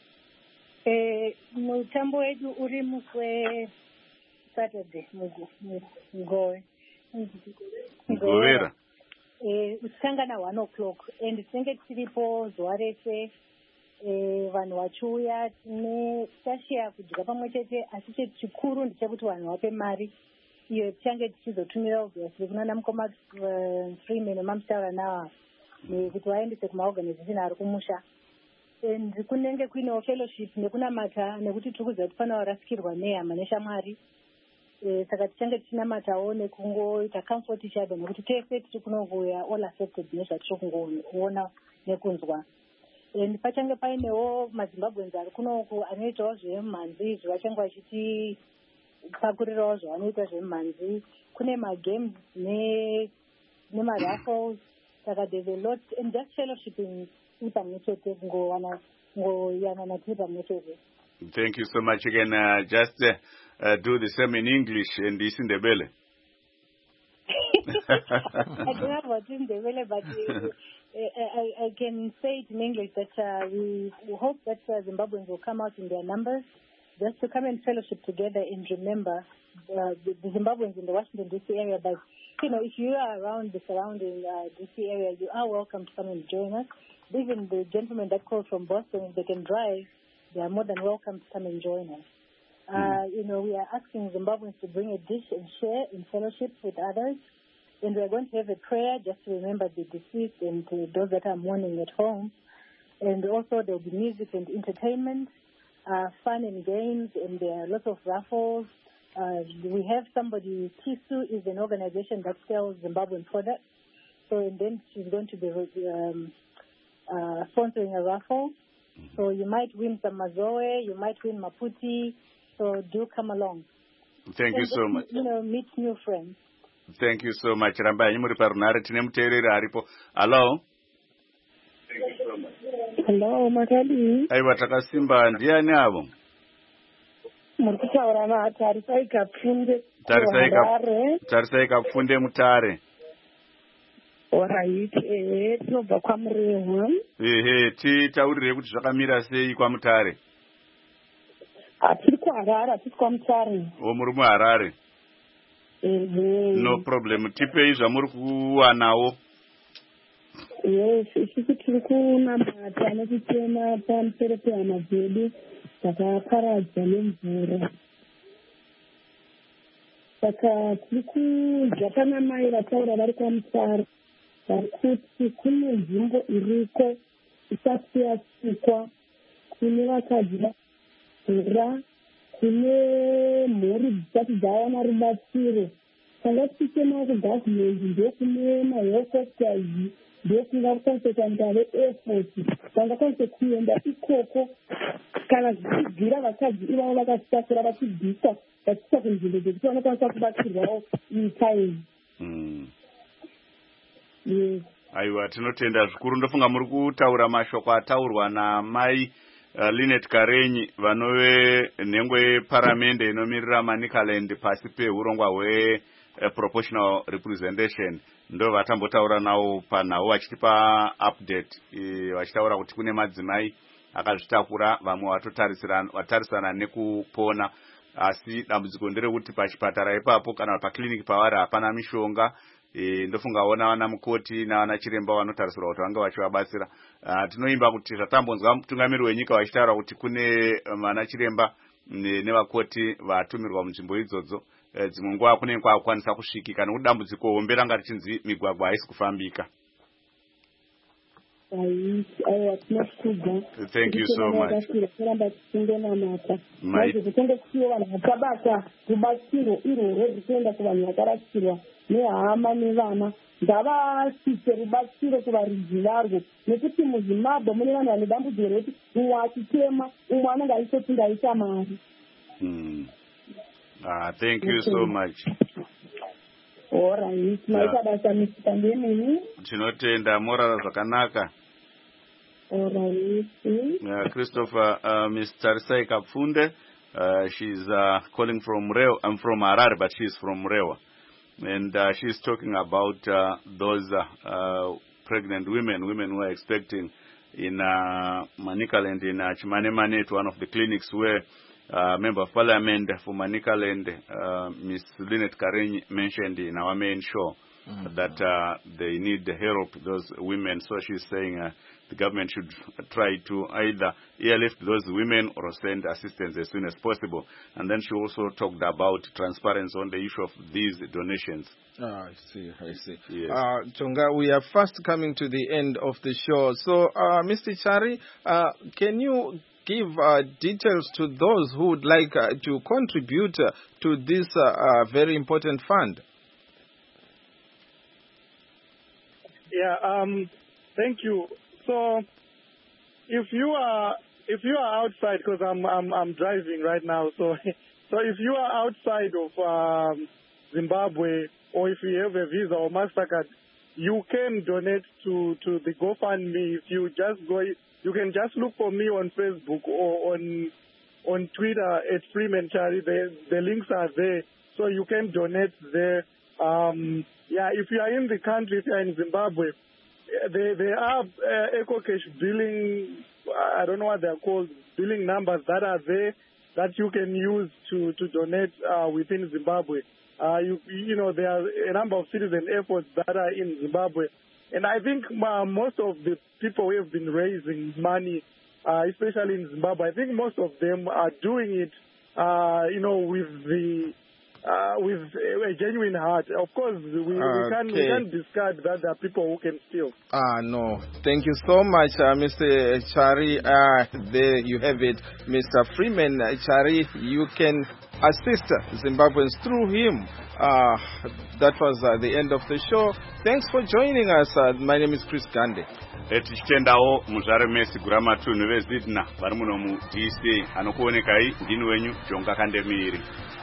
Mutambo wedu uri musi Saturday Mgovera. Uchitanga na 1 o'clock and tinenge tiripo zuva rese. Vanhu vachiuya tashiya kudya pamwe chete, asi chikuru ndechekuti vanhu vape mari iyo tichange tichizotumira obviously kunana mukoma Freeman wamamutaura nawa kuti vaendese kumaorganization ari kumusha. And kunenge kuinewo fellowship nekunamata, nekuti tiri kuziva kuti pana varasikirwa nehama neshamwari. Saka tichange tichinamatawo nekungoita comfort each other, nekuti tese tiri kunovuya all affected nezvatiri kungoona nekunzwa. Pachange painewo maZimbabweans ari kunoku anoitawo zvemumhanzi, zvavachange vachitipakurirawo zvavanoita zvemumhanzi. Kune magames nemaraffles, saka there's a lot, and just fellowshipping pamwe chete, ngoyanana tiri pamwe chete. Thank you so much again. Just do the same in English and isiNdebele. I don't know about Indebele, but I can say it in English that we hope that Zimbabweans will come out in their numbers just to come and fellowship together and remember the Zimbabweans in the Washington, D.C. area. But, if you are around the surrounding D.C. area, you are welcome to come and join us. Even the gentlemen that called from Boston, if they can drive, they are more than welcome to come and join us. We are asking Zimbabweans to bring a dish and share in fellowship with others. And we are going to have a prayer just to remember the deceased and those that are mourning at home. And also there will be music and entertainment, fun and games, and there are lots of raffles. We have somebody, TISU is an organization that sells Zimbabwean products. So, and then she's going to be sponsoring a raffle. So you might win some Mazoe, you might win Maputi. So do come along. Thank you so much. Meet new friends. Thank you so much. Rambai muri parunare tine muteereri aripo. Hello. Hello, Makali. Aiwa takasimba ndiani avo? Muri kutaura naTarisai Kapfunde. Tarisai Kapfunde Mutare. Alright, tinobva kwaMurewa. Titaurire kuti zvakamira sei kwaMutare? Tiri kuHarare, hatisi kwaMutare. Muri muHarare? No problem. Tipei zvamuri kuwanawo. Yes, isusu tiri kunamata nekuchema pamusoro pehama dzedu dzakaparadzwa nemvura. Saka tiri kunzwa pana mai vataura vari kwaMutare vari kuti kune nzvimbo iriko isati yasikwa, kune vakadzi vamvura, kune mhuri dzisati dzawana rubatsiro. Saka tichema kugavhumendi ndokune mahealth officers ndokunga kukwanisa kuita veeffort vangakwanisa kuenda ikoko kana zvichibvira vakadzi ivavo vakasitakura vachibvisa vachisa kunzvimbo dzekuti vanokwanisa kubatsirwawo intime. Aiwa, tinotenda zvikuru. Ndofunga muri kutaura mashoko ataurwa namai Linet Karenyi vanove nhengo yeparamende inomirira Manicaland pasi pehurongwa hweproportional representation. Ndo vatambotaura nawo panhau vachitipa update, vachitaura kuti kune madzimai akazvitakura, vamwe vatarisana nekupona. Asi dambudziko nderekuti pachipatara ipapo kana pakliniki pavari hapana mishonga. Ndofunga ona vana mukoti navana chiremba vanotarisirwa kuti vange vachivabatsira. Tinoimba kuti zvatambonzwa mutungamiri wenyika vachitaura kuti kune vana chiremba nevakoti vatumirwa munzvimbo idzodzo. Dzimwe nguva kunenge kwakukwanisa kusvikika nekuti dambudziko hombe ranga richinzi migwagwa haisi kufambika. Thank you so much. Nehama nevana ngavasise rubatsiro kuvaridzi varwo, nekuti muZimbabwe mune vanhu vane dambudziko rekuti umwe achitema umwe anenge achitoti ndaita mari. Thank you so much. Alright, maita basa misika ndemini. Tinotenda morara zvakanaka. Alright. Christopher, Ms. Tarisai Kapfunde, she's calling from Murewa. I'm from Harare, but she's from Murewa. And she's talking about those pregnant women who are expecting in Manicaland, in Chimanemane, one of the clinics where Member of Parliament for Manicaland, Ms. Linet Karenyi, mentioned in our main show that they need help, those women. So she's saying the government should try to either airlift those women or send assistance as soon as possible. And then she also talked about transparency on the issue of these donations. I see. Yes. Chonga, we are fast coming to the end of the show. So, Mr. Chari, can you give details to those who would like to contribute to this very important fund? Yeah, thank you. So, if you are outside, because I'm driving right now, so if you are outside of Zimbabwe, or if you have a Visa or MasterCard, you can donate to the GoFundMe. If you just go, you can just look for me on Facebook or on Twitter at Freeman Chari. The links are there, so you can donate there. If you are in the country, if you are in Zimbabwe, there are EcoCash billing, I don't know what they're called, billing numbers that are there that you can use to donate within Zimbabwe. You know, there are a number of citizen efforts that are in Zimbabwe. And I think most of the people who have been raising money, especially in Zimbabwe, I think most of them are doing it, with the with a genuine heart. Of course, we can't discard that there are people who can steal. No. Thank you so much, Mr. Chari. There you have it, Mr. Freeman Chari. You can assist Zimbabweans through him. That was the end of the show. Thanks for joining us. My name is Chris Gande. Tichitendawo muzvare mesi guramatunhu vezidna vari muno muDC anokuonekai ndini wenyu Jonga Kandemiri.